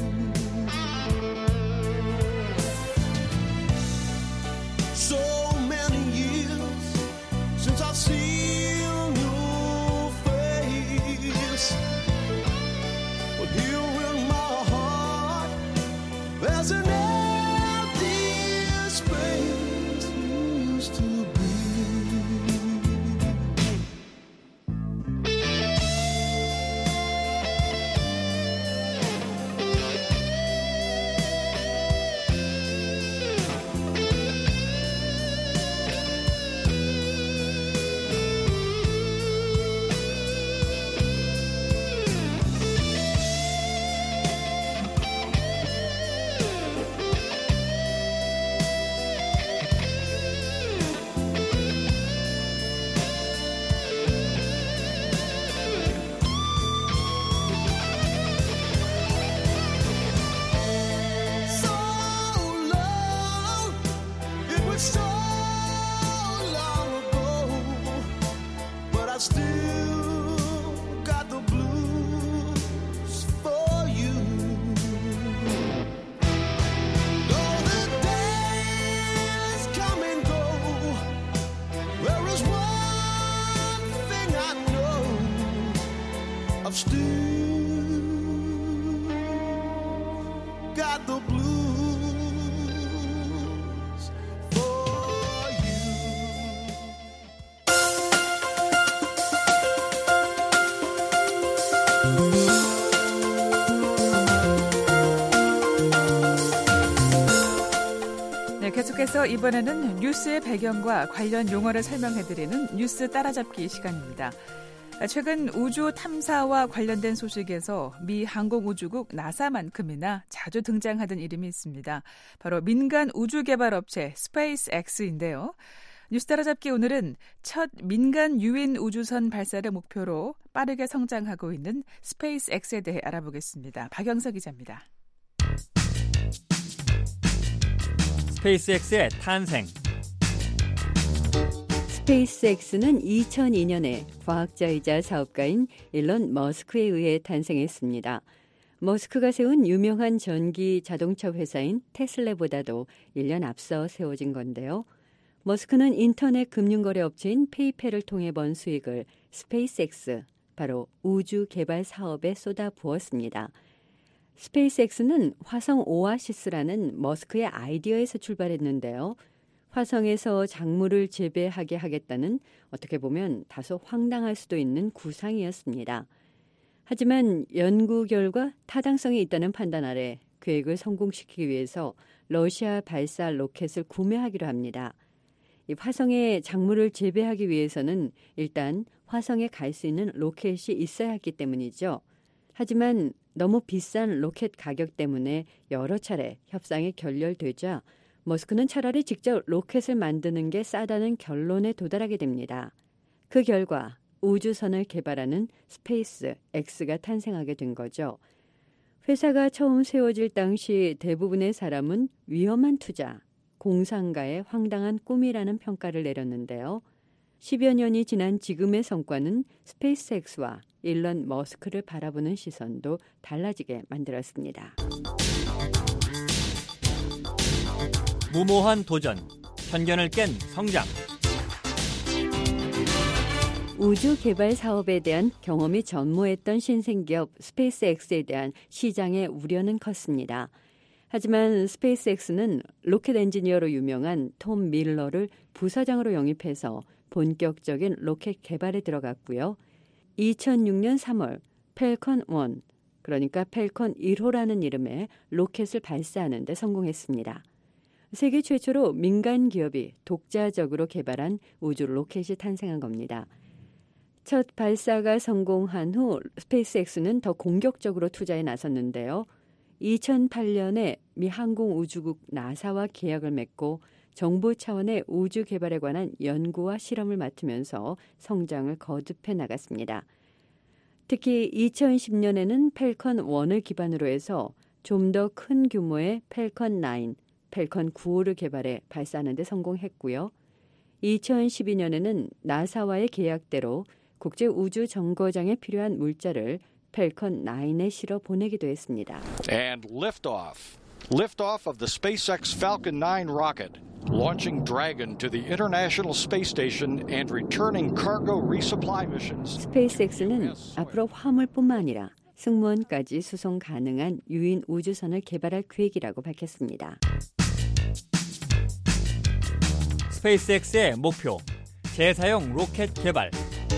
Speaker 13: So many years since I've seen your face, but here in my heart there's an empty space you used to be. So long, it was so long ago, but I still got the blues for you. Though the days come and go, there is one thing I know, I've still got the blues for you.
Speaker 4: 네, 계속해서 이번에는 뉴스의 배경과 관련 용어를 설명해드리는 뉴스 따라잡기 시간입니다. 최근 우주 탐사와 관련된 소식에서 미 항공우주국 나사만큼이나 자주 등장하던 이름이 있습니다. 바로 민간 우주개발업체 스페이스X인데요. 뉴스 따라잡기 오늘은 첫 민간 유인 우주선 발사를 목표로 빠르게 성장하고 있는 스페이스X에 대해 알아보겠습니다. 박영석 기자입니다.
Speaker 6: 스페이스X의 탄생.
Speaker 14: 스페이스X는 이천이 년에 과학자이자 사업가인 일론 머스크에 의해 탄생했습니다. 머스크가 세운 유명한 전기 자동차 회사인 테슬라보다도 일 년 앞서 세워진 건데요. 머스크는 인터넷 금융거래 업체인 페이팔을 통해 번 수익을 스페이스X, 바로 우주 개발 사업에 쏟아부었습니다. 스페이스X는 화성 오아시스라는 머스크의 아이디어에서 출발했는데요. 화성에서 작물을 재배하게 하겠다는 어떻게 보면 다소 황당할 수도 있는 구상이었습니다. 하지만 연구 결과 타당성이 있다는 판단 아래 계획을 성공시키기 위해서 러시아 발사 로켓을 구매하기로 합니다. 이 화성에 작물을 재배하기 위해서는 일단 화성에 갈 수 있는 로켓이 있어야 했기 때문이죠. 하지만 너무 비싼 로켓 가격 때문에 여러 차례 협상이 결렬되자 머스크는 차라리 직접 로켓을 만드는 게 싸다는 결론에 도달하게 됩니다. 그 결과 우주선을 개발하는 스페이스 X가 탄생하게 된 거죠. 회사가 처음 세워질 당시 대부분의 사람은 위험한 투자, 공상가의 황당한 꿈이라는 평가를 내렸는데요. 십여 년이 지난 지금의 성과는 스페이스X와 일론 머스크를 바라보는 시선도 달라지게 만들었습니다.
Speaker 6: 무모한 도전, 편견을 깬 성장.
Speaker 14: 우주 개발 사업에 대한 경험이 전무했던 신생기업 스페이스X에 대한 시장의 우려는 컸습니다. 하지만 스페이스X는 로켓 엔지니어로 유명한 톰 밀러를 부사장으로 영입해서 본격적인 로켓 개발에 들어갔고요. 이천육 년 삼월 펠컨 일, 그러니까 펠컨 일 호라는 이름의 로켓을 발사하는 데 성공했습니다. 세계 최초로 민간 기업이 독자적으로 개발한 우주 로켓이 탄생한 겁니다. 첫 발사가 성공한 후 스페이스X는 더 공격적으로 투자에 나섰는데요. 이천팔 년에 미 항공우주국 나사와 계약을 맺고 정부 차원의 우주 개발에 관한 연구와 실험을 맡으면서 성장을 거듭해 나갔습니다. 특히 이천십 년에는 펠컨 일을 기반으로 해서 좀 더 큰 규모의 펠컨 구, 펠컨 구 호를 개발해 발사하는 데 성공했고요. 이천십이 년에는 나사와의 계약대로 국제우주정거장에 필요한 물자를 펠컨 구에 실어 보내기도 했습니다.
Speaker 15: And liftoff. Liftoff of the SpaceX Falcon nine rocket, launching Dragon to the International Space Station and returning cargo resupply missions.
Speaker 14: 스페이스X는 앞으로 화물뿐만 아니라 승무원까지 수송 가능한 유인 우주선을 개발할 계획이라고 밝혔습니다.
Speaker 6: 스페이스X의 목표, 재사용 로켓 개발.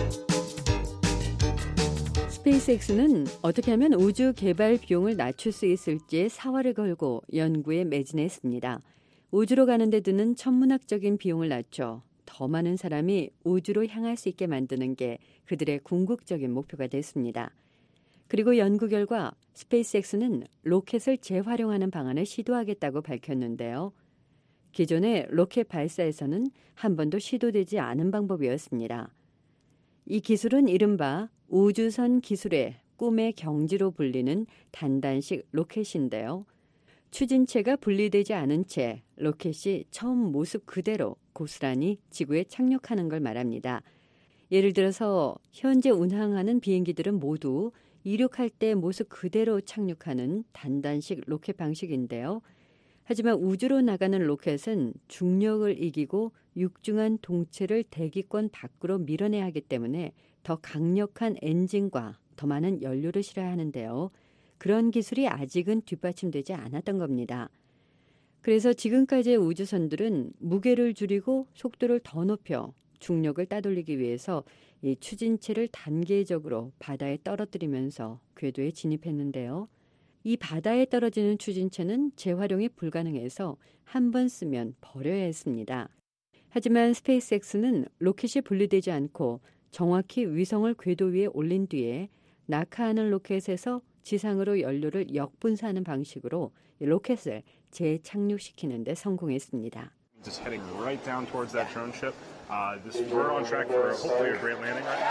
Speaker 14: 스페이스X는 어떻게 하면 우주 개발 비용을 낮출 수 있을지에 사활을 걸고 연구에 매진했습니다. 우주로 가는 데 드는 천문학적인 비용을 낮춰 더 많은 사람이 우주로 향할 수 있게 만드는 게 그들의 궁극적인 목표가 됐습니다. 그리고 연구 결과 스페이스X는 로켓을 재활용하는 방안을 시도하겠다고 밝혔는데요. 기존의 로켓 발사에서는 한 번도 시도되지 않은 방법이었습니다. 이 기술은 이른바 우주선 기술의 꿈의 경지로 불리는 단단식 로켓인데요. 추진체가 분리되지 않은 채 로켓이 처음 모습 그대로 고스란히 지구에 착륙하는 걸 말합니다. 예를 들어서 현재 운항하는 비행기들은 모두 이륙할 때 모습 그대로 착륙하는 단단식 로켓 방식인데요. 하지만 우주로 나가는 로켓은 중력을 이기고 육중한 동체를 대기권 밖으로 밀어내야 하기 때문에 더 강력한 엔진과 더 많은 연료를 실어야 하는데요. 그런 기술이 아직은 뒷받침되지 않았던 겁니다. 그래서 지금까지의 우주선들은 무게를 줄이고 속도를 더 높여 중력을 따돌리기 위해서 이 추진체를 단계적으로 바다에 떨어뜨리면서 궤도에 진입했는데요. 이 바다에 떨어지는 추진체는 재활용이 불가능해서 한 번 쓰면 버려야 했습니다. 하지만 스페이스X는 로켓이 분리되지 않고 정확히 위성을 궤도 위에 올린 뒤에 낙하하는 로켓에서 지상으로 연료를 역분사하는 방식으로 로켓을 재착륙시키는 데 성공했습니다.
Speaker 16: Just heading right down towards that drone ship. Uh, this, we're on track for hopefully a great landing right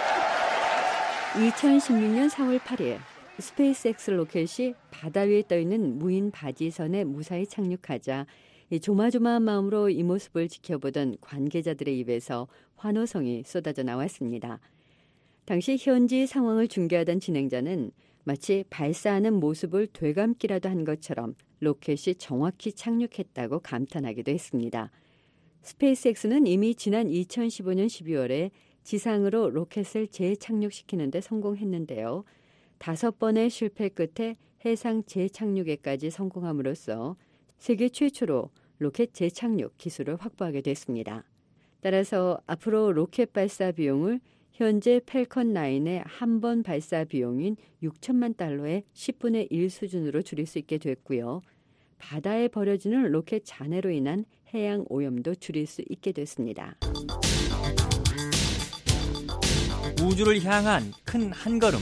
Speaker 16: now.
Speaker 14: 이천십육 년 사월 팔일 스페이스X 로켓이 바다 위에 떠있는 무인 바지선에 무사히 착륙하자 조마조마한 마음으로 이 모습을 지켜보던 관계자들의 입에서 환호성이 쏟아져 나왔습니다. 당시 현지 상황을 중계하던 진행자는 마치 발사하는 모습을 되감기라도 한 것처럼 로켓이 정확히 착륙했다고 감탄하기도 했습니다. 스페이스X는 이미 지난 이천십오 년 십이월에 지상으로 로켓을 재착륙시키는 데 성공했는데요. 다섯 번의 실패 끝에 해상 재착륙에까지 성공함으로써 세계 최초로 로켓 재착륙 기술을 확보하게 됐습니다. 따라서 앞으로 로켓 발사 비용을 현재 팰컨 나인의 한 번 발사 비용인 육천만 달러의 십분의 일 수준으로 줄일 수 있게 됐고요. 바다에 버려지는 로켓 잔해로 인한 해양 오염도 줄일 수 있게 됐습니다.
Speaker 6: 우주를 향한 큰 한걸음.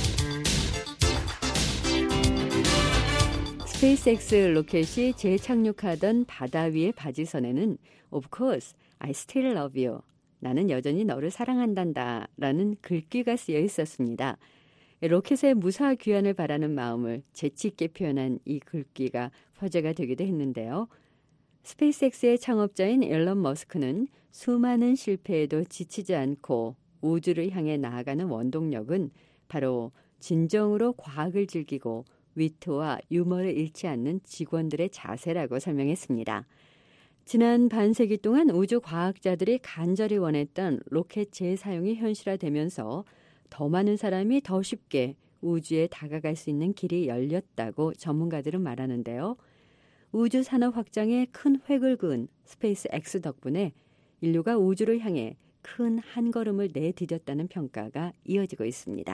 Speaker 14: 스페이스X 로켓이 재착륙하던 바다 위의 바지선에는 Of course, I still love you. 나는 여전히 너를 사랑한단다 라는 글귀가 쓰여 있었습니다. 로켓의 무사 귀환을 바라는 마음을 재치 있게 표현한 이 글귀가 화제가 되기도 했는데요. 스페이스X의 창업자인 일론 머스크는 수많은 실패에도 지치지 않고 우주를 향해 나아가는 원동력은 바로 진정으로 과학을 즐기고 위트와 유머를 잃지 않는 직원들의 자세라고 설명했습니다. 지난 반세기 동안 우주 과학자들이 간절히 원했던 로켓 재사용이 현실화되면서 더 많은 사람이 더 쉽게 우주에 다가갈 수 있는 길이 열렸다고 전문가들은 말하는데요. 우주 산업 확장에 큰 획을 그은 스페이스X 덕분에 인류가 우주를 향해 큰 한 걸음을 내디뎠다는 평가가 이어지고 있습니다.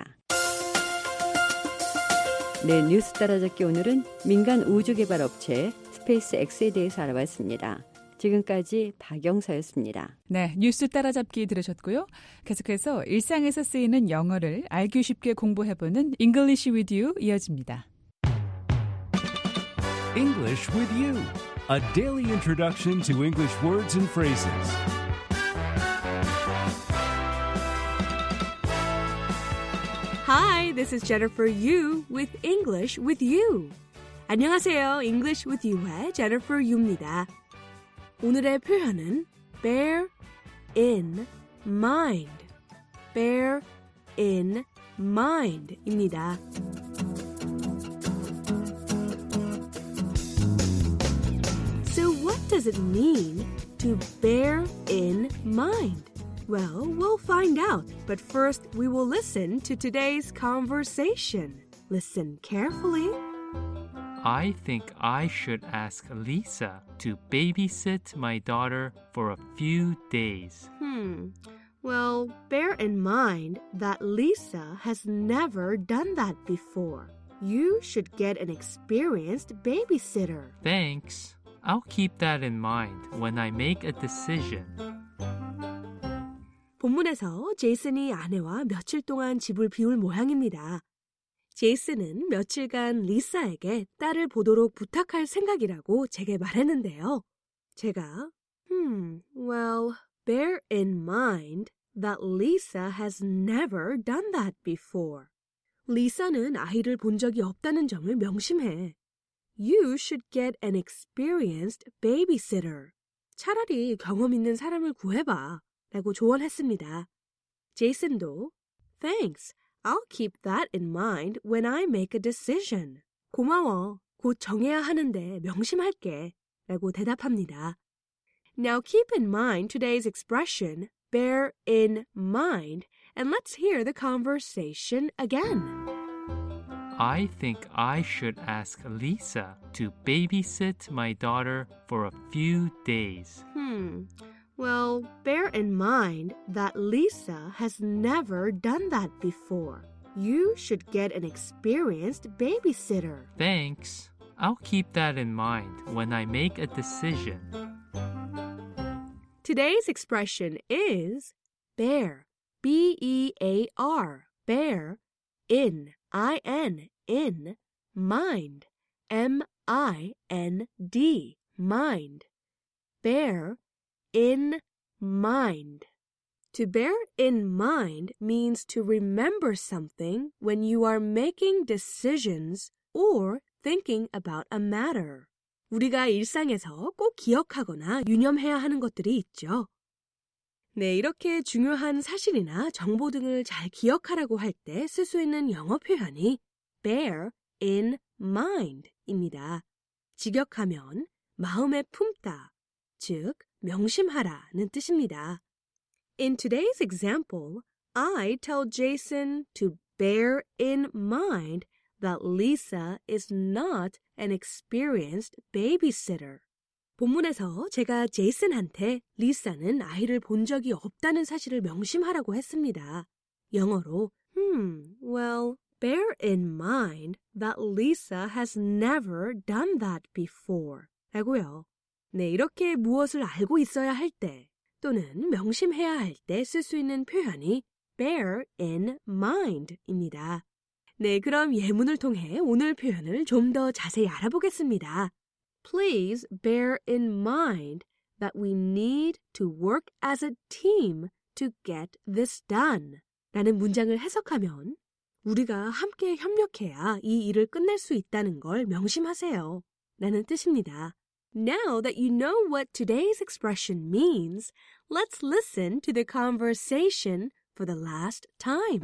Speaker 14: 네, 뉴스 따라잡기 오늘은 민간 우주개발업체 스페이스X에 대해서 알아봤습니다. 지금까지 박영서였습니다.
Speaker 4: 네, 뉴스 따라잡기 들으셨고요. 계속해서 일상에서 쓰이는 영어를 알기 쉽게 공부해보는 English with You 이어집니다.
Speaker 17: English with You, a daily introduction to English words and phrases.
Speaker 18: Hi, this is Jennifer Yu with English with You. 안녕하세요. English with You의 Jennifer Yu입니다. 오늘의 표현은 bear in mind, bear in mind입니다. So what does it mean to bear in mind? Well, we'll find out, but first we will listen to today's conversation. Listen carefully.
Speaker 19: I think I should ask Lisa to babysit my daughter for a few days.
Speaker 18: Hmm. Well, bear in mind that Lisa has never done that before. You should get an experienced babysitter.
Speaker 19: Thanks. I'll keep that in mind when I make a decision.
Speaker 18: 본문에서 제이슨이 아내와 며칠 동안 집을 비울 모양입니다. 제이슨은 며칠간 리사에게 딸을 보도록 부탁할 생각이라고 제게 말했는데요. 제가 Hmm, well, bear in mind that Lisa has never done that before. 리사는 아이를 본 적이 없다는 점을 명심해. You should get an experienced babysitter. 차라리 경험 있는 사람을 구해봐. 라고 조언했습니다. 제이슨도 Thanks. I'll keep that in mind when I make a decision. 고마워. 곧 정해야 하는데 명심할게. 라고 대답합니다. Now keep in mind today's expression, bear in mind, and let's hear the conversation again.
Speaker 19: I think I should ask Lisa to babysit my daughter for a few days.
Speaker 18: Hmm. Well, bear in mind that Lisa has never done that before. You should get an experienced babysitter.
Speaker 19: Thanks. I'll keep that in mind when I make a decision.
Speaker 18: Today's expression is bear, B E A R, bear, in, I N, in, mind, M I N D, mind, bear, in mind. To bear in mind means to remember something when you are making decisions or thinking about a matter. 우리가 일상에서 꼭 기억하거나 유념해야 하는 것들이 있죠. 네, 이렇게 중요한 사실이나 정보 등을 잘 기억하라고 할 때 쓸 수 있는 영어 표현이 bear in mind입니다. 직역하면 마음에 품다, 즉 명심하라는 뜻입니다. In today's example, I tell Jason to bear in mind that Lisa is not an experienced babysitter. 본문에서 제가 제이슨한테 리사는 아이를 본 적이 없다는 사실을 명심하라고 했습니다. 영어로 Hmm, well, bear in mind that Lisa has never done that before 라고요. 네, 이렇게 무엇을 알고 있어야 할 때 또는 명심해야 할 때 쓸 수 있는 표현이 bear in mind입니다. 네, 그럼 예문을 통해 오늘 표현을 좀 더 자세히 알아보겠습니다. Please bear in mind that we need to work as a team to get this done 라는 문장을 해석하면 우리가 함께 협력해야 이 일을 끝낼 수 있다는 걸 명심하세요 라는 뜻입니다. Now that you know what today's expression means, let's listen to the conversation for the last time.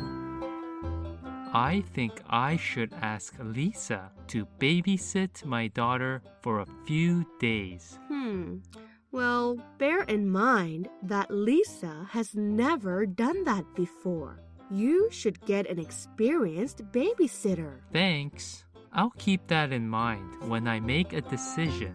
Speaker 19: I think I should ask Lisa to babysit my daughter for a few days.
Speaker 18: Hmm. Well, bear in mind that Lisa has never done that before. You should get an experienced babysitter.
Speaker 19: Thanks. I'll keep that in mind when I make a decision.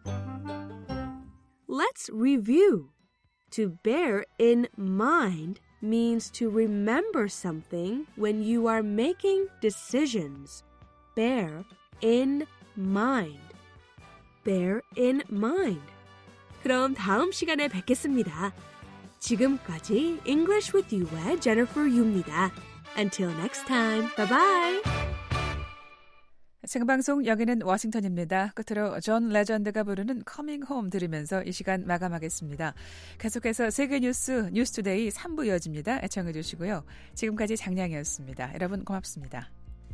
Speaker 18: Let's review. To bear in mind means to remember something when you are making decisions. Bear in mind. Bear in mind. 그럼 다음 시간에 뵙겠습니다. 지금까지 English with You의 Jennifer Yu입니다. Until next time. Bye bye.
Speaker 4: 생방송 여기는 워싱턴입니다. 끝으로 존 레전드가 부르는 Coming Home 들으면서 이 시간 마감하겠습니다. 계속해서 세계 뉴스 뉴스투데이 삼 부 이어집니다. 애청해 주시고요. 지금까지 장량이었습니다. 여러분 고맙습니다.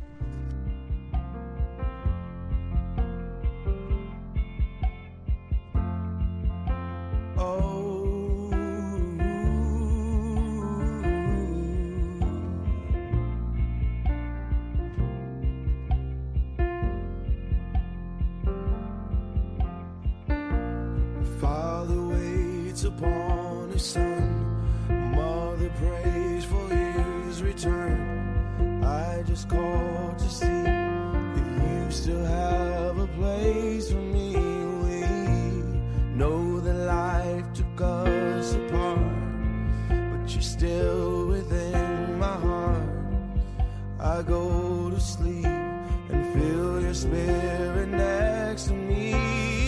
Speaker 13: Upon his son, mother prays for his return. I just called to see if you still have a place for me. We know that life took us apart, but you're still within my heart. I go to sleep and feel your spirit next to me.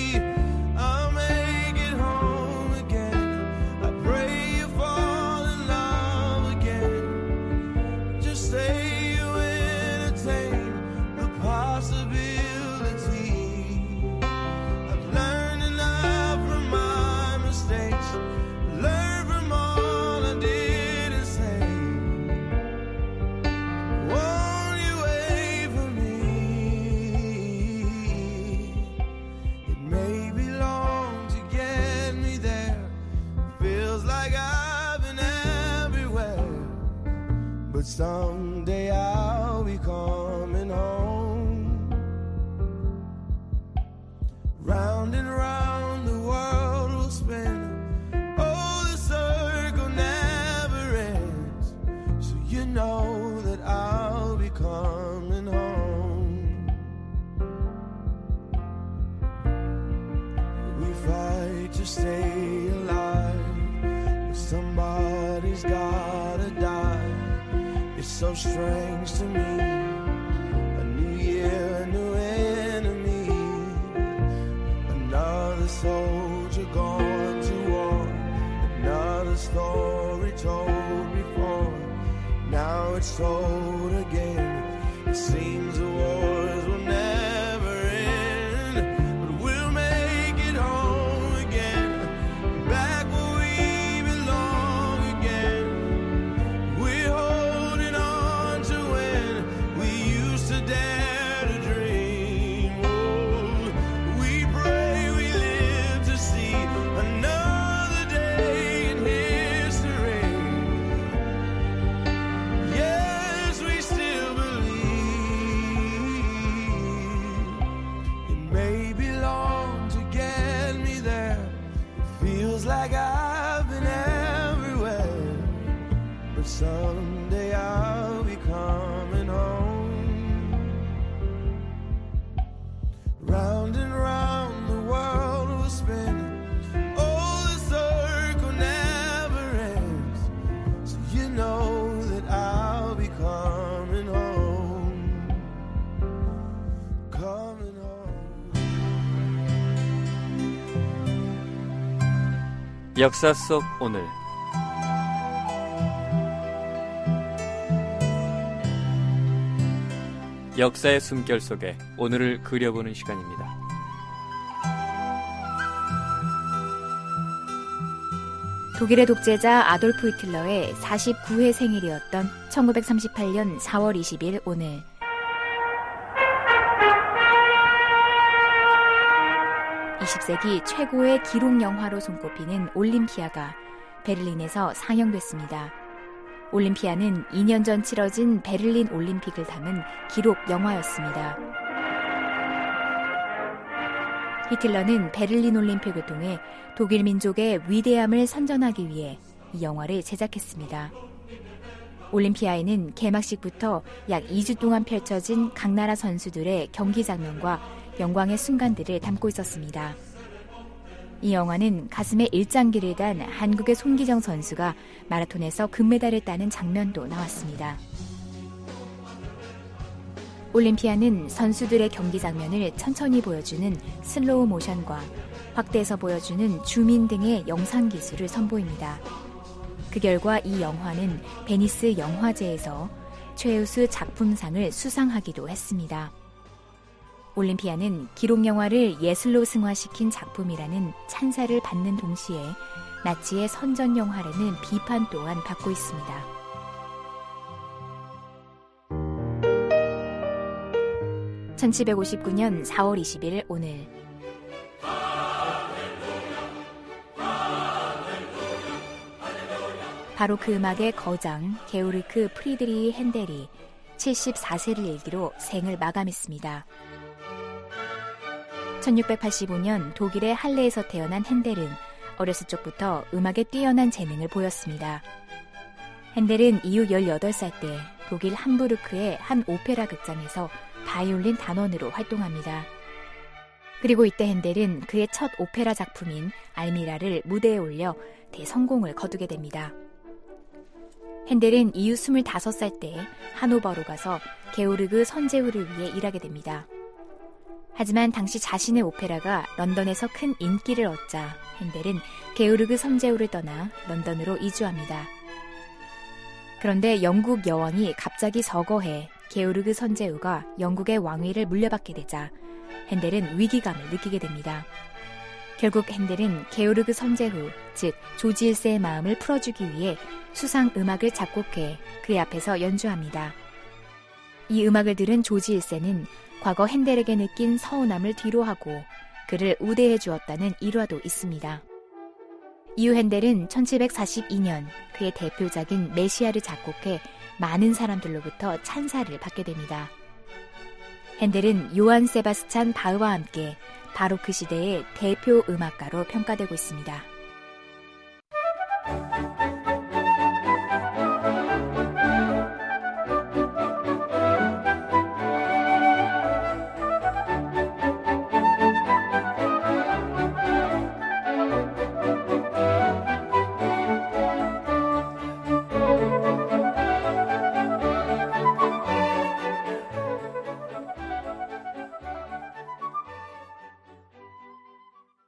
Speaker 13: But someday I'll be coming home. Round and round the world will spin. Oh, the circle never ends. So you know that I'll be coming home. We fight to stay alive, but somebody's gotta die. It's so strange to me. A new year, a new enemy. Another soldier gone to war. Another story told before. Now it's told again. It seems the wars will never end. But we'll make it home again. Back where we belong again. We're holding on to when we used to dare to dream. Oh, we pray we live to see another day in history. Yes, we still believe. like I've been everywhere, but someday I'll be coming home. Round and round the world will spin. Oh, the circle never ends. So you know that I'll be coming home. Coming home.
Speaker 6: 역사 속 오늘. 역사의 숨결 속에 오늘을 그려보는 시간입니다.
Speaker 20: 독일의 독재자 아돌프 히틀러의 사십구 회 생일이었던 천구백삼십팔 년 사월 이십일 오늘. 이십 세기 최고의 기록 영화로 손꼽히는 올림피아가 베를린에서 상영됐습니다. 올림피아는 이 년 전 치러진 베를린 올림픽을 담은 기록 영화였습니다. 히틀러는 베를린 올림픽을 통해 독일 민족의 위대함을 선전하기 위해 이 영화를 제작했습니다. 올림피아에는 개막식부터 약 이 주 동안 펼쳐진 각 나라 선수들의 경기 장면과 영광의 순간들을 담고 있었습니다. 이 영화는 가슴에 일장기를 단 한국의 손기정 선수가 마라톤에서 금메달을 따는 장면도 나왔습니다. 올림피아는 선수들의 경기 장면을 천천히 보여주는 슬로우 모션과 확대해서 보여주는 줌인 등의 영상 기술을 선보입니다. 그 결과 이 영화는 베니스 영화제에서 최우수 작품상을 수상하기도 했습니다. 올림피아는 기록 영화를 예술로 승화시킨 작품이라는 찬사를 받는 동시에 나치의 선전 영화라는 비판 또한 받고 있습니다. 천칠백오십구 년 사월 이십일 오늘. 바로 그 음악의 거장 게오르크 프리드리히 핸델이 칠십사 세를 일기로 생을 마감했습니다. 천육백팔십오 년 독일의 할레에서 태어난 핸델은 어렸을 적부터 음악에 뛰어난 재능을 보였습니다. 핸델은 이후 열여덟 살 때 독일 함부르크의 한 오페라 극장에서 바이올린 단원으로 활동합니다. 그리고 이때 핸델은 그의 첫 오페라 작품인 알미라를 무대에 올려 대성공을 거두게 됩니다. 핸델은 이후 스물다섯 살 때 하노버로 가서 게오르그 선제후를 위해 일하게 됩니다. 하지만 당시 자신의 오페라가 런던에서 큰 인기를 얻자 핸델은 게오르그 선제후를 떠나 런던으로 이주합니다. 그런데 영국 여왕이 갑자기 서거해 게오르그 선제후가 영국의 왕위를 물려받게 되자 핸델은 위기감을 느끼게 됩니다. 결국 핸델은 게오르그 선제후, 즉 조지 일 세의 마음을 풀어주기 위해 수상 음악을 작곡해 그의 앞에서 연주합니다. 이 음악을 들은 조지 일 세는 과거 핸델에게 느낀 서운함을 뒤로하고 그를 우대해 주었다는 일화도 있습니다. 이후 핸델은 천칠백사십이 년 그의 대표작인 메시아를 작곡해 많은 사람들로부터 찬사를 받게 됩니다. 핸델은 요한 세바스찬 바흐와 함께 바로크 시대의 대표 음악가로 평가되고 있습니다.